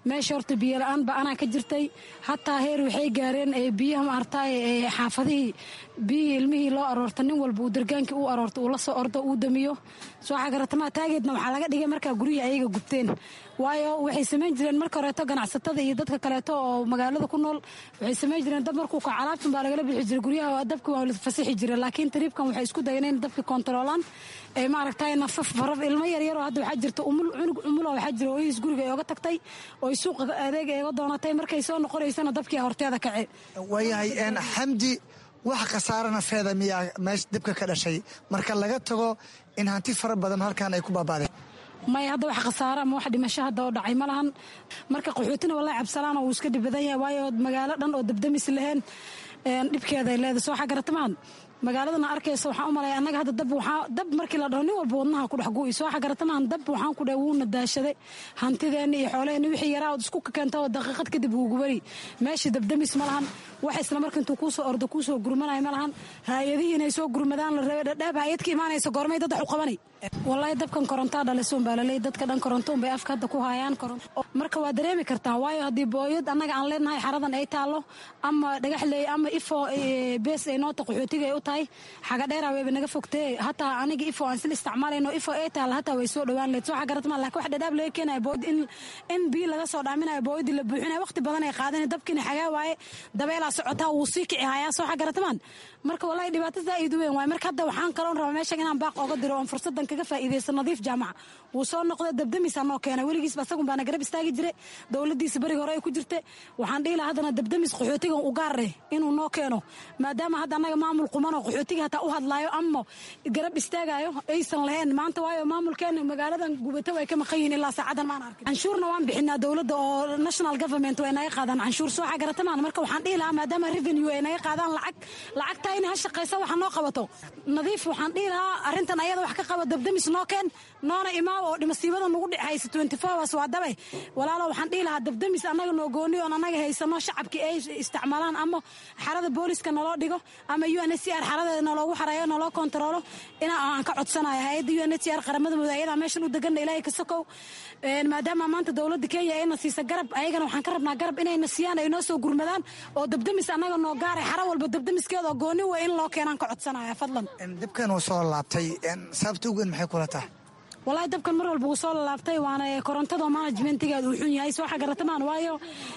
meesha horta biyo la-aan ba-anaa ka jirtay hataa heer waxay gaareen biyaha maartaay xaafadihii biyihii ilmihii loo aroorta nin walba uu dargaankii u aroorta uu la soo ordo uu damiyo soo xagaratamaa taageedna waxaa laga dhigay markaa guryihi ayaga gubteen waayo waxay samayn jireen marka horeeto ganacsatada iyo dadka kaleeto oo magaalada ku nool waxay samayn jireen dab markuu kaco alaabtan baa lagala bixi jiray guryaha dabki waa la fasixi jiray laakiin tariibkan waxay isku dayeen in dabki kontaroolaan ee maaragtay nafaf faraf ilmo yaryaroo hadda waxaa jirta cunug umulo waxaa jira hooyadiis guriga ay oga tagtay oo suuqa adeeg ay oga doonatay markay soo noqonaysana dabkii horteeda kace waayahay xamdi wax khasaara nafeeda miyaa meesha dibka ka dhashay marka laga tago in hanti fara badan halkan ay ku baaba'deen maya hadda wax khasaara ama wax dhimasho hadda oo dhacay ma lahan marka qaxootina wallahi cabsalaan uu iska dhib badan yahay waayo magaalo dhan oo dabdamis lahayn dhibkeeda ay leedahay soo xagaratamaan magaaladana arkaysa waxaan u malaya annaga hadda dab markii la dhaho nin walba wadnaha ku dhex gu'i soo xagaratamaan dab waxaan ku dhahay wuuna daashaday hantideenna iyo xoolaheenna wixii yaraa ood isku keenta oo daqiiqad kadib wuu gubari meeshii dabdamis ma lahan wax isla marka intuu kuusoo ordo kuusoo gurmanaya ma lahan haayadihii inay soo gurmadaan la rabay dhadhaab haayad ka imaanaysa goormay dad wax u qabanay wallaahi dabkan korontaa dhalisoon baa laleey dadka dhan koronto unbay afka hadda ku haayaan koronto marka waa dareemi kartaa waayo haddii booyad annaga aan leenahay xaradan ay taallo ama dhagaxleey ama ifo bees ay noota qaxootiga ay u tahay xagadheera wayba naga fogtee hataa aniga ifo aan sila isticmaalayno ifo ay taal hataa way soo dhowaan leed soo xagaratmaa laakiin wax dhadhaab laga keenaya booyad in biyo laga soo dhaaminayo booyadii la buuxinaya waqti badan ay qaadeen dabkiina xagaa waaye dabeelaa socotaa wuu sii kici hayaa soo xagaratamaan marka wallahi dhibaatada aad u weyn waaye marka hadda waxaan kaloon rabaa meeshan inaan baaq oga diro oon fursadan kaga faa'iidaysto nadiif jaamaca wuu soo noqday dabdamisaa noo keenay weligiisba asagun baana garab istaagi jiray dowladiisa beriga hore ay ku jirta waxaan dhihi lahaa haddana dabdamis qaxootigan u gaar eh inuu noo keeno maadaama hadda annaga maamul qumanoo qaxootiga hataa u hadlaayo ama garab istaagayo aysan lahayn maanta waayo maamulkeena magaaladan gubato way ka maqan yihiin ilaa saacadan maan arkin canshuurna waan bixinaa dowladda oo national government way naga qaadaan canshuur soo xagaratamaan marka waxaan dhihi lahaa maadaama revenue ay naga qaadaan lacagtaa inay ha shaqaysa waxa noo qabato nadiif waxaan dhihi lahaa arrintan ayada wax ka qaba dabdamis noo keen noona imaaw oo dhimasiibada nagu dhexaysa 24 hours waa dabe walaalo waxaan dhihi lahaa dabdamis annaga noo gooni oon annaga haysano shacabkii ay isticmaalaan ama xarada booliska naloo dhigo ama UNHCR xaradeeda naloogu xarayo naloo kontaroolo aan ka codsanayo hay-adda UNHCR qaramada mudug ayadaa meeshan u deganna ilaahay ka sokow maadaama maanta dowladda Kenya ayna siisa garab ayagana waxaan ka rabnaa garab inayna siiyaan ay noo soo gurmadaan oo dabdamis annaga noo gaaray xara walba dabdamiskeeda oo gooni waa in loo keenaan ka codsanaya fadlan dabkan uu soo laabtay sababta ugu weyn maxay kula tahay wallahi dabkan mar walba uu soo laabtay waana korontada managementigeeda uu xun yahay soo xagaratamaan waayo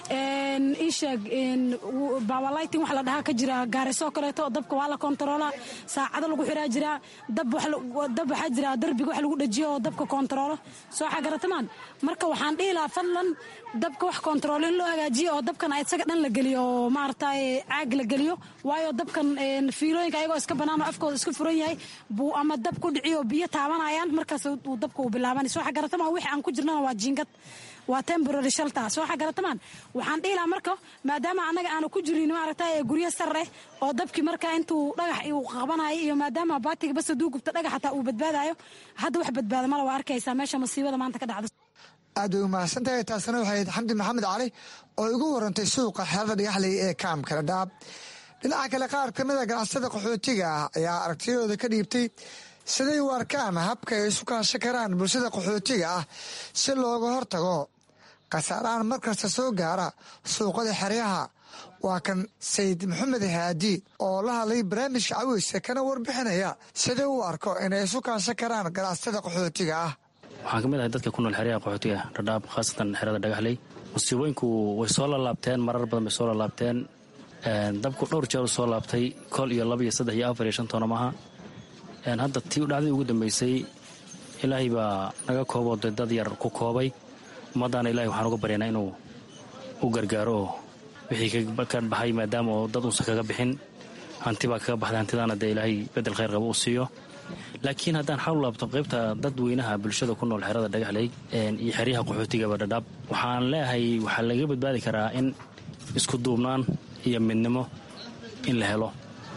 isheeg bawalighting wax la dhahaa ka jira gaariso kaleeto dabka waa la kontaroolaa saacado lagu xiraa jira dab waxaa jira darbiga wax lagu dhajiyo oo dabka kontaroolo soo xagaratamaan marka waxaan dhihi lahaa fadlan dabka wax kontarool in loo hagaajiyo oo dabkan isaga dhan la geliyo oo maaragtay caag la geliyo waayo dabkan fiilooyinka ayagoo iska bannaan oo afkooda iska furan yahay buu ama dab ku dhiciyo biyo taabanayaan markaas uu dabka uu bilaabanay soo xagaratamaan wixii aan ku jirnana waa jiingad waa temporary shelter soo xagaratamaan waxaan dhihi lahaa marka maadaama annaga aanu ku jirin maaragtay guryo sare oo dabkii markaa intuu dhagax uu qabanayo iyo maadaama baatiga bas haduu gubto dhagax hataa uu badbaadayo hadda wax badbaada mala waa arkaysaa meesha masiibada maanta ka dhacda aad way umahadsantahay taasina waxay ahayd xamdi maxamed cali oo igu warantay suuqa xeerada dhagaxley ee kaamka dhadhaab dhinaca kale qaar ka mida ganacsatada qaxootiga ah ayaa aragtiyadooda ka dhiibtay siday u arkaan habka ay isu kaashan karaan bulshada qaxootiga ah si looga hortago khasaarahan markasta soo gaara suuqada xeryaha waa kan sayid maxamed haadi oo la hadlay barnaamijka caweyska kana warbixinaya sidai u arko inay isu kaashan karaan ganacsatada qaxootiga ah waxaan ka mid ahay dadka ku nool xeryaha qaxootiga dhadhaab khaasatan xerada dhagaxley musiibooyinku way soo lalaabteen marar badan bay soo lalaabteen dabku dhowr jeer soo laabtay kol iyo 2 iyo 3 iyo 4 iyo 5 toona maaha hadda tii dhacdadii ugu dambeysay ilaahay baa naga kooboo dad yar ku koobay ummaddaana ilaahay waxaan uga baryaynaa inuu u gargaaro oo wixii ka baxay maadaama oo dad uusan kaga bixin hanti baa kaga baxday hantidaana dee ilaahay bedel khayr qaba u siiyo laakiin haddaan xawl laabto qaybta dadweynaha bulshada ku nool xerada dhagaxley iyo xeryaha qaxootigaba dhadhaab waxaan leeyahay waxaa laga badbaadi karaa in isku duubnaan iyo midnimo in la helo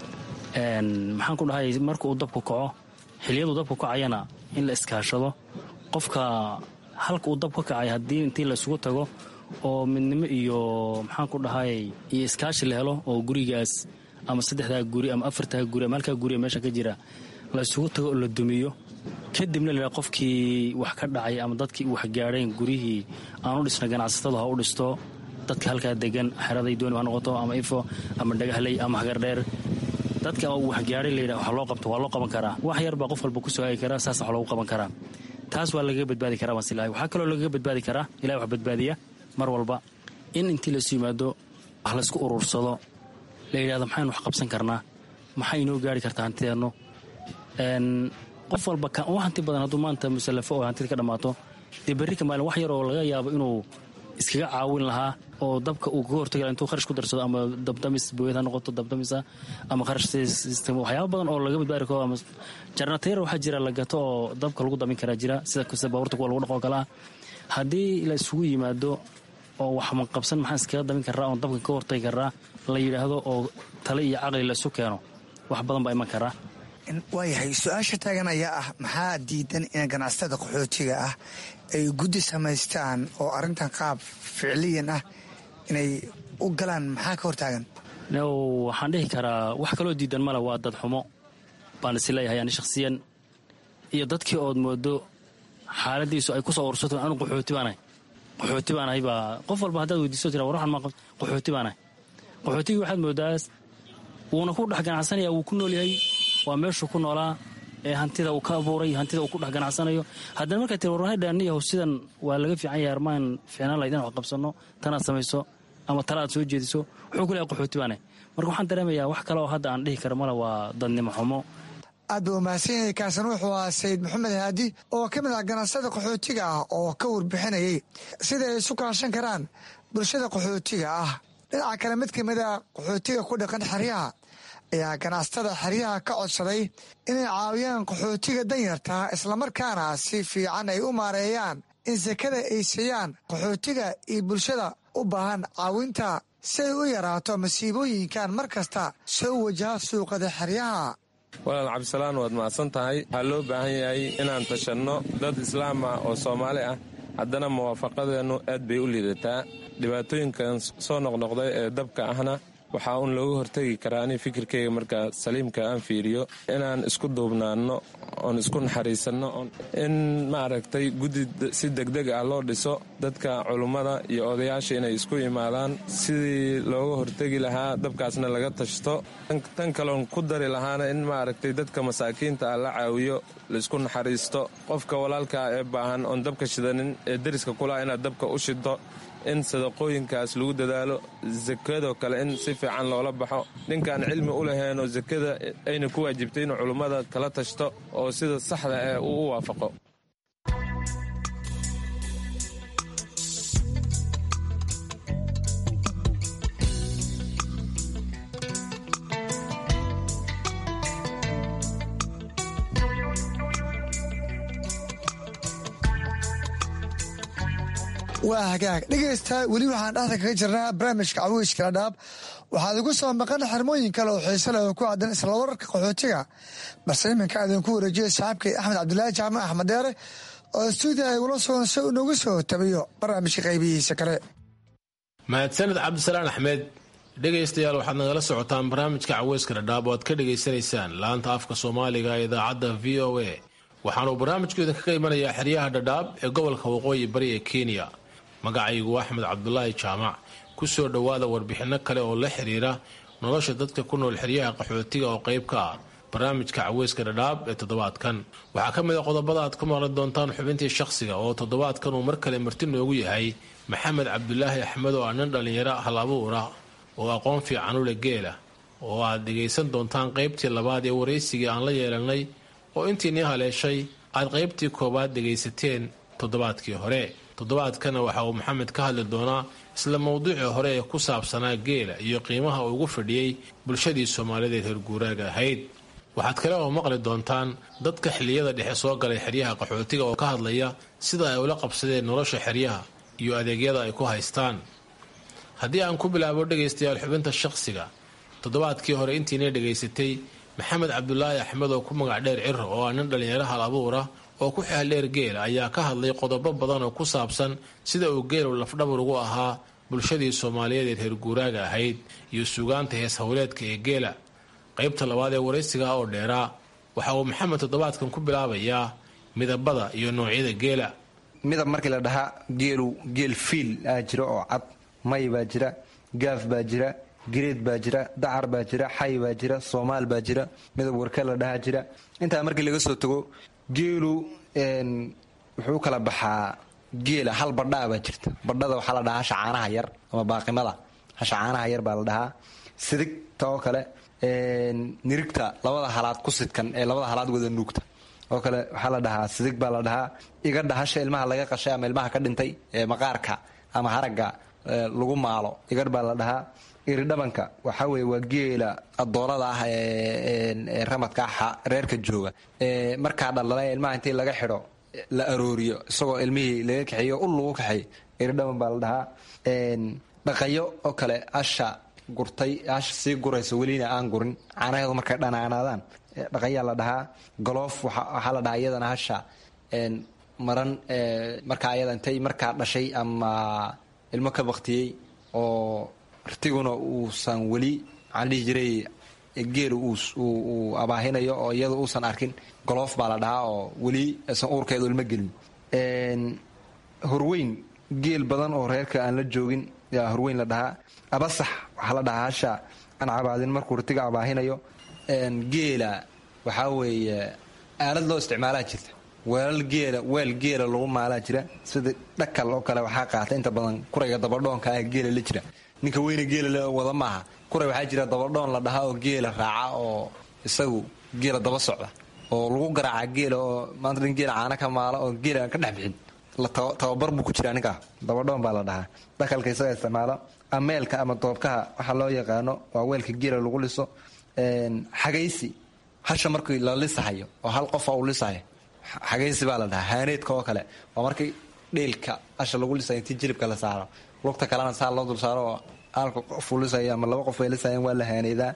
maxaan ku dhahay marka uu dabku kaco xiliyaduu dabku kacayana in la iskaashado qofka halka uu dab ka kacay haddii intii la isugu tago oo midnimo iyo maxaan ku dhahay iyo iskaashi la helo oo gurigaas ama 3daa guri ama 4taa guri ama halkaa guri meesha ka jira la isugu tago oo la dumiyo kadibna la qofkii wax ka dhacay ama dadkii wax gaadheen guryihii aan u dhisna ganacsatadu ha u dhisto dadka halkaa degan xeraday dooni ha noqoto ama ifo ama dhagahley ama hagardheer dadka wax gaadhay layidhaha wax loo qabto waa loo qaban karaa wax yar baa qof walba ku soo aagi karaa saas wax loogu qaban karaa taas waa lagaga badbaadi karaa waan silahay waxaa kaloo lagaga badbaadi karaa ilahay wax badbaadiya mar walba in intii laysu yimaado wax laysku urursado la yidhahdo maxaynu wax qabsan karnaa maxay inoo gaari kartaa hantideennu qof walba hanti badan hadduu maanta musallafo oo hantida ka dhammaato dee berri ka maalin wax yar oo laga yaabo inuu iskaga caawin lahaa oo dabka uu kaga hortagi laha intuu kharash ku darsado ama dabdamis booyad ha noqoto dabdamisa ama kharash system waxyaaba badan oo laga badbaari karo ama jarnateer waxaa jira la gato oo dabka lagu damin karaa jira sida baabuurta kuwa lagu dhaqoo kalaa haddii la isugu yimaado oo wax ma qabsan maxaan iskaga damin karaa oon dabka ka hortagi karaa la yidhaahdo oo tale iyo caqli la isu keeno wax badan baa iman karaa waayahay su-aasha taagan ayaa ah maxaa diidan in ganacsatada qaxootiga ah ay guddi samaystaan oo arrintan qaab ficliyan ah inay u galaan maxaa ka hortaagan waxaan dhihi karaa wax kaloo diidan male waa dad xumo baan is leeyahay ani shakhsiyan iyo dadkii ood moodo xaaladiisu ay ku soo ursato anu qaxooti baanahay baa qof walba haddaad weydiiso tira war waxaan ma qaxooti baanahay qaxootigii waxaad moodaa wuuna ku dhex ganacsanaya wuu ku nool yahay waa meeshuu ku noolaa ee hantida uu ka abuuray hantida uu ku dhex ganacsanayo haddana markaa tir warahadhaaniyahow sidan waa laga fiican yahay armaan fiicnaan lahayd inaan wax qabsanno tanaad samayso ama tala aad soo jeediso wuxuu ku leehay qaxooti baanahay marka waxaan dareemayaa wax kale oo hadda aan dhihi kara male waa dadnimo xumo aad buu umahadsan yahay kaasina wuxuu ahaa sayid maxamed haadi oo ka mid ah ganacsada qaxootiga ah oo ka warbixinayay sida ay isu kaashan karaan bulshada qaxootiga ah dhinaca kale mid ka mid a qaxootiga ku dhaqan xeryaha ayaa ganacsatada xeryaha ka codsaday inay caawiyaan qaxootiga danyarta islamarkaana si fiican ay u maareeyaan in sakada ay siiyaan qaxootiga iyo bulshada u baahan caawinta si ay u yaraato masiibooyinkan mar kasta soo wajaha suuqada xeryaha walaal cabdisalaan waad mahadsan tahay waxaa loo baahan yahay inaan tashanno dad islaam ah oo soomaali ah haddana muwaafaqadeennu aad bay u liidataa dhibaatooyinkan soo noqnoqday ee dabka ahna waxaa uun looga hortegi karaa ani fikirkayga markaa saliimka aan fiiriyo inaan isku duubnaanno oon isku naxariisanno in maaragtay guddi si degdeg ah loo dhiso dadka culummada iyo odayaasha inay isku imaadaan sidii looga hortegi lahaa dabkaasna laga tashto tan kaloon ku dari lahaana in maaragtay dadka masaakiinta ah la caawiyo laisku naxariisto qofka walaalkaa ee baahan oon dabka shidanin ee deriska kulaha inaad dabka u shiddo in sadaqooyinkaas lagu dadaalo sakadoo kale in si fiican loola baxo ninkaan cilmi u laheenoo sakada ayna ku waajibtay inuu culummada kala tashto oo sida saxda ee uu u waafaqo waa hagaag dhegaysta weli waxaan dhexda kaga jirnaa barnaamijka cawiiska dhadhaab waxaad igu soo maqan xirmooyin kale oo xiise leh oo ku caddan isla wararka qaxootiga balse iminka idinku wareejiyay saaxiibkay axmed cabdulaahi jaamac axmed deere oo stuudiya igula sugan si uu noogu soo tabiyo barnaamijka qaybihiisa kale mahadsaned cabdisalaan axmed dhegaystayaal waxaad nagala socotaan barnaamijka caweyska dhadhaab oo aad ka dhegaysanaysaan laanta afka soomaaliga ee idaacadda v o a waxaanuu barnaamijku idinkaga imanayaa xeryaha dhadhaab ee gobolka waqooyi bari ee kenya magacaygu axmed cabdulaahi jaamac ku soo dhowaada warbixinno kale oo la xiriira nolosha dadka ku nool xeryaha qaxootiga oo qayb ka ah barnaamijka caweyska dhadhaab ee toddobaadkan waxaa ka mid a qodobada aad ku maqli doontaan xubintii shakhsiga oo toddobaadkan uu mar kale marti noogu yahay maxamed cabdulaahi axmed oo ah nin dhallinyaro hal abuura oo aqoon fiican u leh geela oo aad dhegaysan doontaan qaybtii labaad ee waraysigii aan la yeelanay oo intiinii haleeshay aad qaybtii koowaad dhegaysateen toddobaadkii hore toddobaadkana waxa uu maxamed ka hadli doonaa isla mawduucii hore ee ku saabsanaa geela iyo qiimaha uu ugu fadhiyey bulshadii soomaalida ee reer guuraaga ahayd waxaad kale oo maqli doontaan dadka xilliyada dhexe soo galay xeryaha qaxootiga oo ka hadlaya sida ay ula qabsadeen nolosha xeryaha iyo adeegyada ay ku haystaan haddii aan ku bilaabo dhegaystayaal xubinta shakhsiga toddobaadkii hore intiina dhegaysatay maxamed cabdulaahi axmed oo ku magac dheer ciro oo ah nin dhallinyaro hal abuura oo ku xeeldheer geela ayaa ka hadlay qodobo badan oo ku saabsan sida uu geelu lafdhabar ugu ahaa bulshadii soomaaliyeed ee reer guuraaga ahayd iyo sugaanta hees howleedka ee geela qaybta labaad ee waraysiga oo dheeraa waxa uu maxamed toddobaadkan ku bilaabayaa midabada iyo noocyada geela. midab markii la dhahaa geelu geel fiil aa jira oo cad, may baa jira, gaaf baa jira, gireed baa jira, dacar baa jira, xay baa jira, soomaal baa jira, midab warka la dhahaa jira. intaa markii laga soo tago geelu wuxuu kala baxaa geela hal badhaa baa jirta. badhada waxaa la dhahaa hasha caanaha yar ama baaqimada, hasha caanaha yar baa la dhahaa. sidigta oo kale nirigta labada halaad ku sidkan ee labada halaad wada nuugta oo kale waxaa la dhahaa sidig baa la dhahaa. igadha hasha ilmaha laga qashay ama ilmaha ka dhintay ee maqaarka ama haragga lagu maalo igadh baa la dhahaa. iridhabanka waxaa weye waa geela adoolada ah ee ramadka reerka jooga markaa dhalala ilmaha intii laga xidho la arooriyo isagoo ilmihii laga kaxeeyo ul lagu kaxeey iridhaban baa la dhahaa. dhaqayo oo kale asha gurtay asha sii guraysa welina aan gurin caanaheedu markay dhanaanaadaan dhaqayaa la dhahaa. goloof waxaa la dhahaa iyadana hasha maran markaa ayada intay markaa dhashay ama ilmo ka baktiyey oo artiguna uusan weli waxaan dhihi jiray geelu uu abaahinayo oo iyada uusan arkin goloof baa la dhahaa oo weli aysan uurkeedu ilmo gelin. horweyn geel badan oo reerka aan la joogin yaa horweyn la dhahaa. abasax waxaa la dhahaa hasha aan cabaadin markuu ratiga abaahinayo. geela waxaa weeye aalad loo isticmaalaa jirta, weel geela lagu maalaa jira sida dhakal oo kale waxaa qaata inta badan kurayga dabadhoonka ah geela la jira. ninka weyne geela wada maaha, kuray waxaa jira dabadhoon la dhahaa oo geela raaca oo isagu geela daba socda oo lagu garaaca geela oo maanta nin geela caana ka maala oo geela aan ka dhex bixin tababar buu ku jiraa ninkaa, dabadhoon baa la dhahaa. dhakalka isaga isticmaalo. ameelka ama doobkaha waxaa loo yaqaano waa weelka geela lagu liso. xagaysi hasha markii la lisahayo oo hal qofa uu lisahayo xagaysi baa la dhahaa. haaneedka oo kale waa markii dheelka hasha lagu lisayo intii jilibka la saaro lugta kalena saa loo dul saaro oo halka qofuu lisaya ama laba qof ay lisayeen waa la haaneedaa.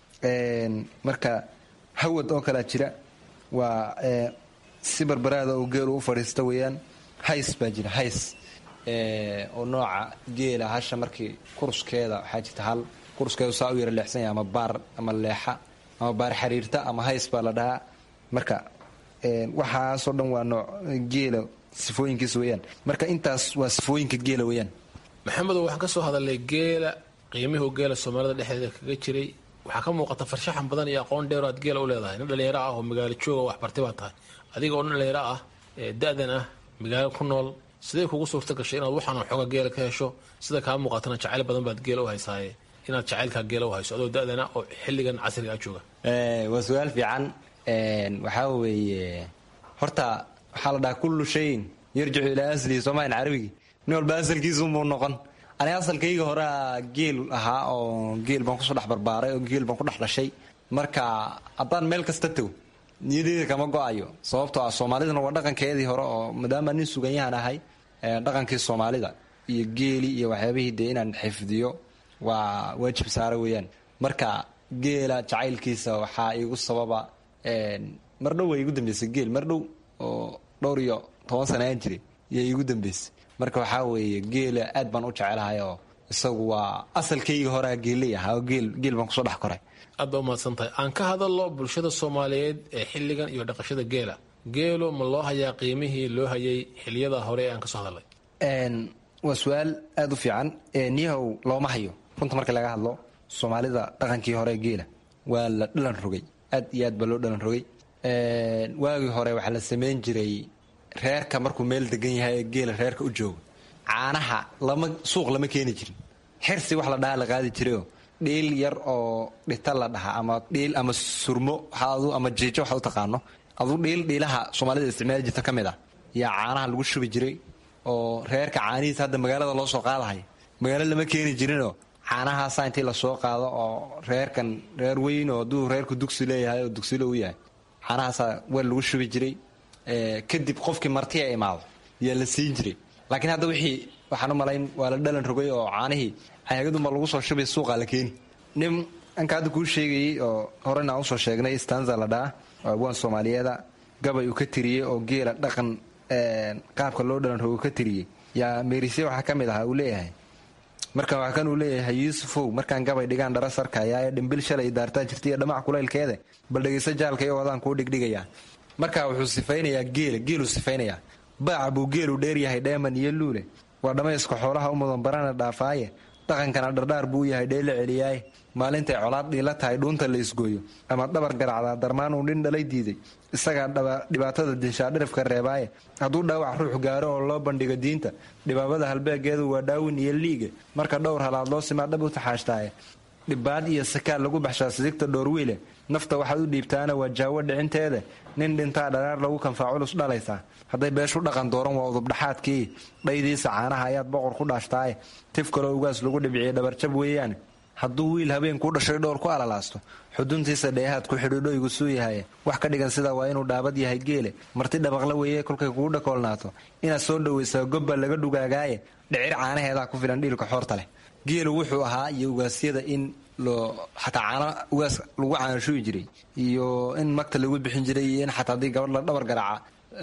marka hawad oo kalea jira waa si barbaraada oo geelu u fadhiista weeyaan. hays baa jira, hays oo nooca geela hasha markii kuruskeeda waxaa jirta hal kuruskeedu saa u yara leexsan yahay ama baar ama leexa ama baar xariirta ama hays baa la dhahaa. marka waxaasoo dhan waa nooc geela sifooyinkiisa weeyaan. marka intaas waa sifooyinka geela weeyaan. maxamedow waxaan ka soo hadalnay geela qiimihuu geela soomaalida dhexdeeda kaga jiray. waxaa ka muuqata farshaxan badan iyo aqoon dheer aad geela u leedahay. nin dhallinyaro ah oo magaalo jooga waxbartay baa tahay adiga oo nin dhallinyaro ah da-dan ah magaalo ku nool. sidee kugu suurta gashay inaad waxaan xooga geela ka hesho? sida kaa muuqatana jacayl badan baad geela u haysaaye inaad jacaylkaa geela u hayso adoo da-dana oo xilligan casriga a jooga. waa su-aal fiican. waxaa weeye horta waxaa la dhahaa kullu shayin yarjicu ilaa aslihi soomaalian carabigi nin walba asalkiisuunbuu noqon. aniga asalkayga horea geel ahaa oo geel baan kusoo dhex barbaaray oo geel baan ku dhex dhashay. marka haddaan meel kasta tago niyadeeda kama go-ayo sababtoo ah soomaalidana waa dhaqankeedii hore oo maadaama nin suganyahan ahay dhaqankii soomaalida iyo geeli iyo waxyaabihii dee inaan xifdiyo waa waajib saara weeyaan. marka geela jacaylkiisa waxaa iigu sababa mardhow way igu dambeysay geel mardhow oo dhowr iyo 10 sana aan jiray yaa iigu dambeysay. marka waxaa weeye geela aad baan u jecelahay oo isagu waa asalkayga horea geeley ahaa oo geel baan kusoo dhex koray. aad baa umahadsantahay. aan ka hadalno bulshada soomaaliyeed ee xilligan iyo dhaqashada geela. geelu ma loo hayaa qiimihii loo hayay xiliyada hore ee aan kasoo hadalnay? waa su-aal aada u fiican. niyahow looma hayo runta marka laga hadlo. soomaalida dhaqankii hore geela waa la dhalan rogay, aad iyo aad baa loo dhalan rogay. waagii hore waxaa la samayn jiray reerka markuu meel degan yahay ee geela reerka u joogo caanaha suuq lama keeni jirin. xirsi wax la dhahaa la qaadi jirayoo dhiil yar oo dhita la dhahaa ama dhiil ama surmo ama jiijo waxaad u taqaano aduu dhiilaha soomaalida isticmaali jirta ka mid ah yaa caanaha lagu shubi jiray oo reerka caanihiisa hadda magaalada loo soo qaadahay magaalo lama keeni jirinoo caanahaasa intii lasoo qaado oo reerkan reer weyn oo hadduu reerku dugsi leeyahay oo dugsilo u yahay caanahaasaa weel lagu shubi jiray. kadib qofkii martiya imaado yaa la siin jiray. laakiin hadda wixii waxaan u malayn waa la dhalan rogay oo caanihii cayagadunbaa lagu soo shubay suuqaa la keeni. nin anka hadda kuu sheegayay oo horena aan usoo sheegnay stanza la dhaha waan soomaaliyeeda gabay uu ka tiriyey oo geela dhaqan qaabka loo dhalan rogo ka tiriyey yaa meerisye waxaa ka mid ahaa uu leeyahay. markan waxaa kan uu leeyahay yuusufow markaan gabay dhigaan dhara sarkaya ee dhimbil shalay daartaa jirta iyo dhamac kulaylkeede bal dhegayso jaalka iyo wadaan kuu dhigdhigayaa. marka wuxuu sifaynayaa geeluu sifaynayaa baaca buu geelu dheeryahay dheeman iyo luule waa dhammayska xoolaha u mudan barana dhaafaaye dhaqankana dhardhaar buu u yahay dheela celiyaaye maalintay colaad dhiila tahay dhuunta la isgooyo ama dhabar garacdaa darmaan uu dhin dhalay diiday isagaa dhibaatada dinshaadhirifka reebaaye hadduu dhaawac ruux gaaro oo loo bandhigo diinta dhibaabada halbeegeedu waa dhaawin iyo liiga marka dhowr halaad loo simaa dhab u taxaashtaaye dhibbaad iyo sakaal lagu baxshaa sidigta dhoorwiile nafta waxaad u dhiibtaana waa jaawo dhicinteeda nin dhintaa dharaar lagu kanfaa culus dhalaysaa hadday beeshu dhaqan dooran waa udubdhaxaadkii dhaydiisa caanaha ayaad boqor ku dhaashtaaye tif kaloo ugaas lagu dhibciye dhabarjab weeyaane hadduu wiil habeenkuu dhashay dhowr ku alalaasto xuduntiisa dheehaad ku xidhiidho igu suu yahaye wax ka dhigan sidaa waa inuu dhaabad yahay geele marti dhabaqla weeye kolkay kugu dhakoolnaato inaad soo dhowaysaa gobba laga dhugaagaaye dhicir caanaheedaa ku filan dhiilka xoorta leh geelu wuxuu ahaa iyo ugaasyada in xataa caana ugaas lagu caanashuyi jiray iyo in magta lagu bixin jiray iyo in xataa haddii gabadh la dhabar garaaca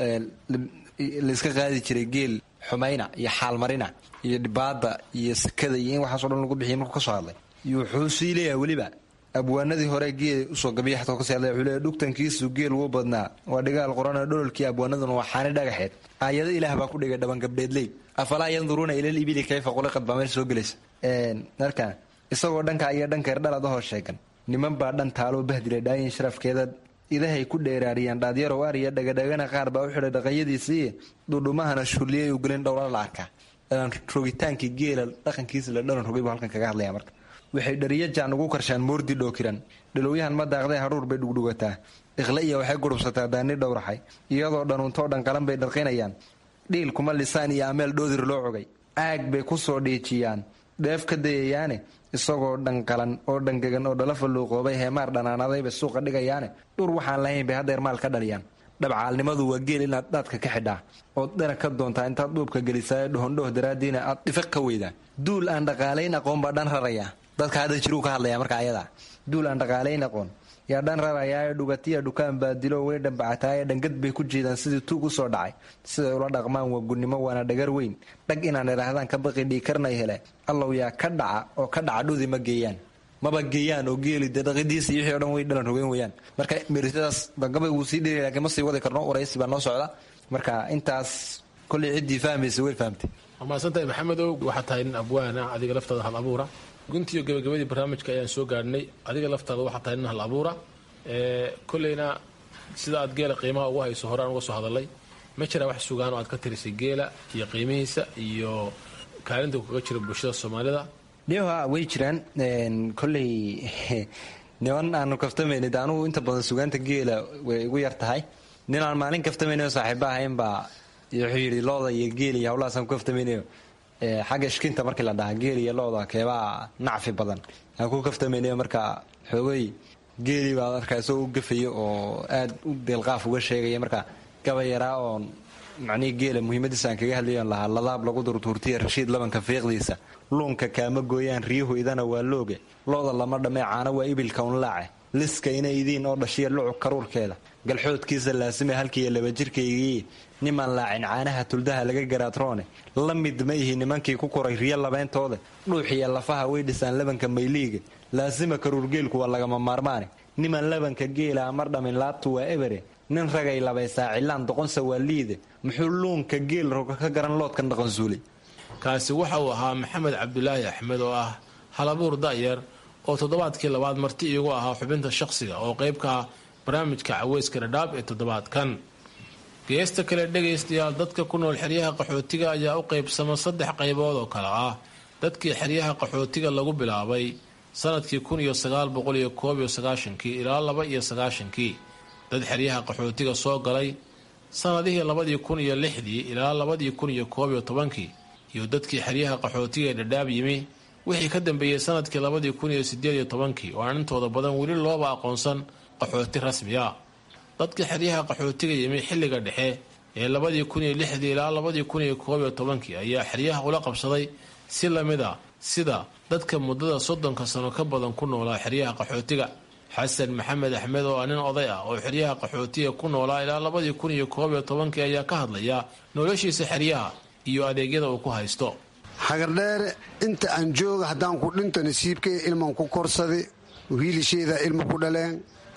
layska qaadi jiray geel xumayna iyo xaalmarina iyo dhibaada iyo sakada iyo in waxaaso dhan lagu bixiya markuu ka soo hadlay wuxuu sii leeyahay weliba abwaanadii hore geel usoo gabiya xataa kasii hadlay wuxuu leeyahay dhugtankiisu geel wuu badnaa waa dhigaal qorana dhololkii abwaanaduna waa xaani dhagaxeed aayado ilaah baa ku dhigay dhaban gabdheedley afalaa yanduruuna ilal ibili kayfa quliqad baa meel soo gelaysa marka isagoo dhanka iyo dhankeer dhaladahoo sheegan niman baa dhan taaloo bahdilay dhaayin sharafkeeda idahay ku dheeraariyaan dhaadyarow ariya dhagadhagana qaar baa u xidhay dhaqanyadiisii dhudhumahana shulliyay u gelin dhowla la arkaa rogitaankii geela dhaqankiisa la dhalan rogay buu halkan kaga hadlaya marka waxay dhariya jaan ugu karshaan moordi dhookiran dhalowyahan ma daaqday hadhuur bay dhugdhugataa iqle iyo waxay gurubsataa daani dhowraxay iyadoo dhanuuntoo dhanqalan bay dharqinayaan dhiil kuma lisaan iyo ameel dhoodir loo cogay aag bay ku soo dhiijiyaan dheef ka dayayaane isagoo dhanqalan oo dhangegan oo dhala falluuqoobay heemaar dhanaanadayba suuqa dhigayaane dhur waxaan lahayn bay haddeer maal ka dhaliyaan dhabcaalnimadu waa geel inaad dhaadka ka xidhaa ood dhana ka doontaa intaad dhuubka gelisaayo dhohondhoh daraaddiina aad dhifiq ka weydaa duul aan dhaqaalayn aqoon baa dhan raraya dadka hadda jiruu ka hadlaya marka ayadaa duul aan dhaqaalayn aqoon yaa dhan rarayaayo dhugatiya dhukaan baa dilo way dhambacataaye dhangad bay ku jiidaan sidii tuug u soo dhacay siday ula dhaqmaan waa gunnimo waana dhagar weyn dhag inaan idhaahdaan ka baqi dhiikarnay hele allow yaa ka dhaca oo ka dhaca dhudi ma geeyaan maba geeyaan oo geeli dee dhaqidiisa iyo wixii o dhan way dhalan rogeen weyaan marka merisadaas dangabay wuu sii dheri laakiin ma sii wadi karno waraysi baa noo socda marka intaas kolley ciddii fahmaysa way fahamtay waa mahadsantahay maxamedow waxaad tahay nin abwaana adiga laftaada hal abuura guntiiyo gabagabadii barnaamijka ayaan soo gaadhnay adiga laftaada waxaad tahay nin hal abuura kolleyna sida aad geela qiimaha ugu hayso horaan uga soo hadalay ma jiraa wax sugaan oo aad ka tirisay geela iyo qiimihiisa iyo kaalinta kaga jira bulshada soomaalida niyoha way jiraan kolley niman aanu kaftamayna de anugu inta badan sugaanta geela way igu yar tahay nin aan maalin kaftamaynayo saaxiiba ahayn baa wuxuu yidhi looda iyo geel iyo hawlahaasaan ku kaftamaynayo xagga ishkinta markii la dhahaa geel iyo looda keebaa nacfi badan aan ku kaftamaynayo marka xoogay geelii baa markaa isagoo u gafayo oo aad u deelqaaf uga sheegaya marka gaba yaraa oo macnihii geela muhiimadiisa aan kaga hadlayon lahaa ladaab lagu durtuurtiya rashiid labanka fiiqdiisa luunka kaama gooyaan riyuhu idana waa looge looda lama dhammee caana waa ibilka unlaace liska ina idiin oo dhashiya lucug karuurkeeda galxoodkiisa laasime halkiiyo laba jirkaygii nimaan laacin caanaha tuldaha laga garaatroone la mid ma ihi nimankii ku koray riyo labeyntooda dhuuxiya lafaha way dhisaan labanka mayliiga laasima karuurgeelku waa lagama maarmaane niman labanka geela mar dhamin laabtu waa ebere nin ragay labaysaa cilaan doqonsa waa liide muxuu luunka geel roga ka garan loodkan dhaqansuulay kaasi waxa uu ahaa maxamed cabdulaahi axmed oo ah halabuur da'yar oo toddobaadkii labaad marti iigu ahaa xubinta shaqsiga oo qayb ka ah barnaamijka caweyska dhadhaab ee toddobaadkan geesta kale dhegaystayaal dadka ku nool xeryaha qaxootiga ayaa u qaybsama 3 qaybood oo kale ah dadkii xeryaha qaxootiga lagu bilaabay sanadkii 1991 ilaa 1992 dad xeryaha qaxootiga soo galay sanadihii 2006 ilaa 2011 iyo dadkii xeryaha qaxootiga ee dhadhaab yimi wixii ka dambeeyey sanadkii 2018 oo aan intooda badan weli looba aqoonsan qaxooti rasmiya dadkii xeryaha qaxootiga yimi xilliga dhexe ee 2006 ilaa 2011 ayaa xeryaha ula qabsaday si lamida sida dadka muddada 30 sano ka badan ku noolaa xeryaha qaxootiga xasan maxamed axmed oo nin oday ah oo xeryaha qaxootiga ku noolaa ilaa 2011 ayaa ka hadlaya noloshiisa xeryaha iyo adeegyada uu ku haysto xagardheere inta aan jooga haddaan ku dhinto nasiibkay ilman ku korsaday wiilisheeda ilma ku dhaleen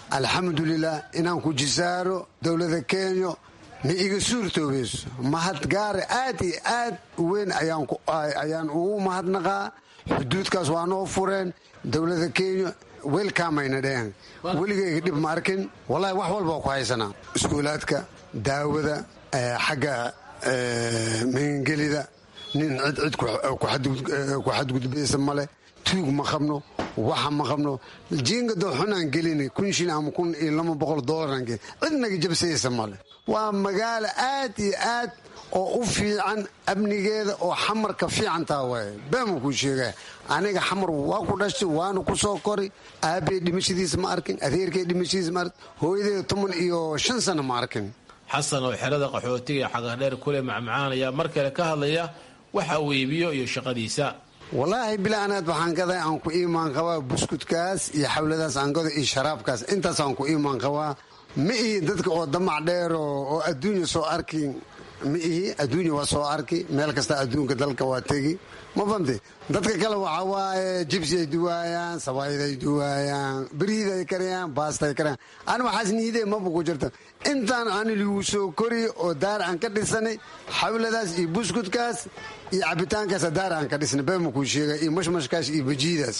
alxamdulilah inaan ku jisaaro dowlada kenya ma iga suurtoobayso mahad gaara aad iyo aad u weyn ayaan ugu mahadnaqaa xuduudkaas waa noo fureen dowlada kenya welkamayna dheheen weligayga dhib ma arkin wallahi wax walba waa ku haysanaa iskuulaadka daawada xagga magangelida nin cid ku xadgudbaysa male tuug ma qabno waxa ma qabno jiinga dooxunaan gelina $1,000 ama $1,200 cid naga jabsaysa male waa magaalo aad iyo aad oo u fiican amnigeeda oo xamarka fiicantaa waaye beema kuu sheegaya aniga xamar waa ku dhashtay waana ku soo kori aabey dhimashadiisa ma arkin adeerkay dhimashadiisa ma arkin hooyadeeda 15 sano ma arkin xasan oo xerada qaxootiga xaqadheer kule macmacaan ayaa mar kale ka hadlaya waxa uu iibiyo iyo shaqadiisa wallaahi bilaanaad waxaan gaday aan ku iimaan qabaa buskudkaas iyo xawladaas aan gado iyo sharaabkaas intaas aan ku iimaan qabaa ma ihi dadka oo damac dheer oo adduunya soo arkin ma ihi adduunya waa soo arki meel kasta adduunka dalka waa tegi ma famte dadka kale waxa waaye jibsi ay duwaayaan sabaayid ay duwaayaan bariid ay kariyaan baasta ay kariyaan ani waxaas niidee maba ku jirta intaan ani ligu soo koriy oo daar aan ka dhisanay xawladaas iyo buskudkaas iyo cabitaankaas daar aan ka dhisnay beema kuu sheegay iyo mashmashkaas iyo bajiidaas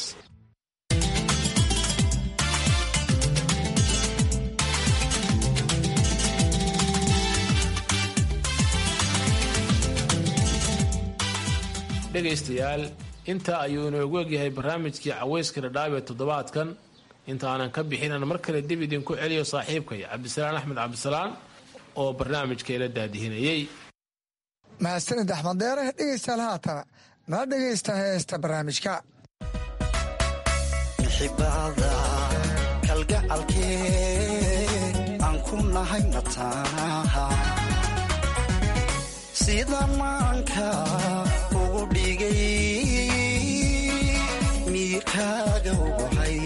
dhegaystayaal intaa ayuu inoogu egyahay barnaamijkii caweyska dhadhaab ee toddobaadkan intaanan ka bixin aan mar kale dib idinku celiyo saaxiibkay cabdisalaan axmed cabdisalaan oo barnaamijka ila daadihinayey mahadsanid axmed deere dhegaystayaal haatana nala dhegaysta heesta barnaamijka mixibada kalgacalkee aan ku nahay mataanaha sida maanka ugu dhigay miirkaaga uguhay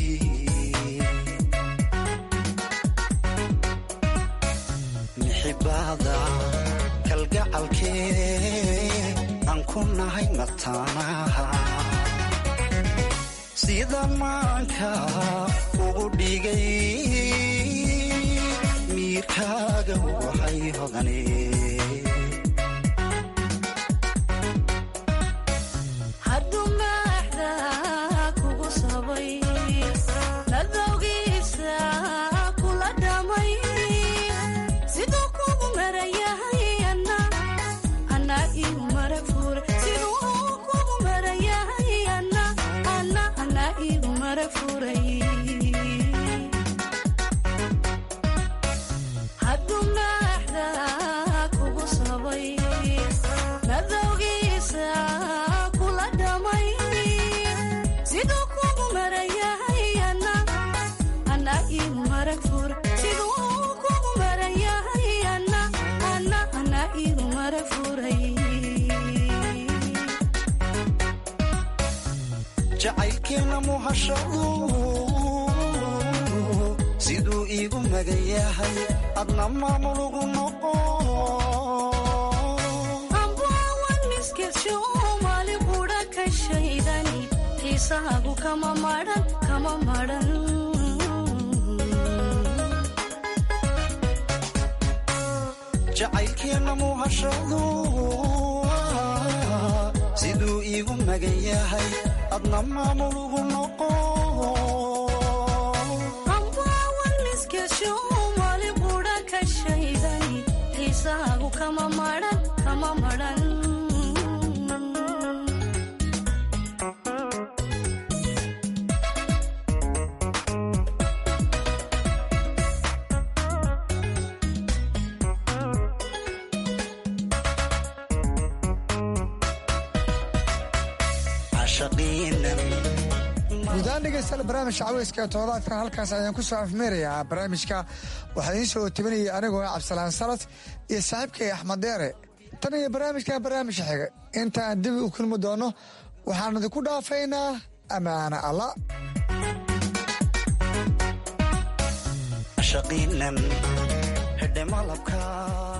mixibada kalgacalkee aan ku nahay mataanaha sida maanka ugu dhigay miirkaaga uguhay hodane jacaylkeena muhashadu siduu iigu magan yahay adna maamulugu noqo ambaawan miskesho maali qudha ka shaydani xiisahaagu kama maran jacaylkeena muhashadu siduu iigu magan yahay adna maamulugu noqo ambaawan miskesho maali qudha ka shaydani xiisahaagu kama maran guudaan dhegaystayaal barnaamijka caweyska ee toddobaadkan halkaas ayaan ku soo afmeerayaa barnaamijka waxaa idiin soo tebinayay anigoo cabdisalaan salad iyo saaxiibkay axmed deere tan iyo barnaamijka barnaamijka xiga intaan dib u kulmi doonno waxaan idinku dhaafaynaa ammaana alla shaqiinan hedhe malabka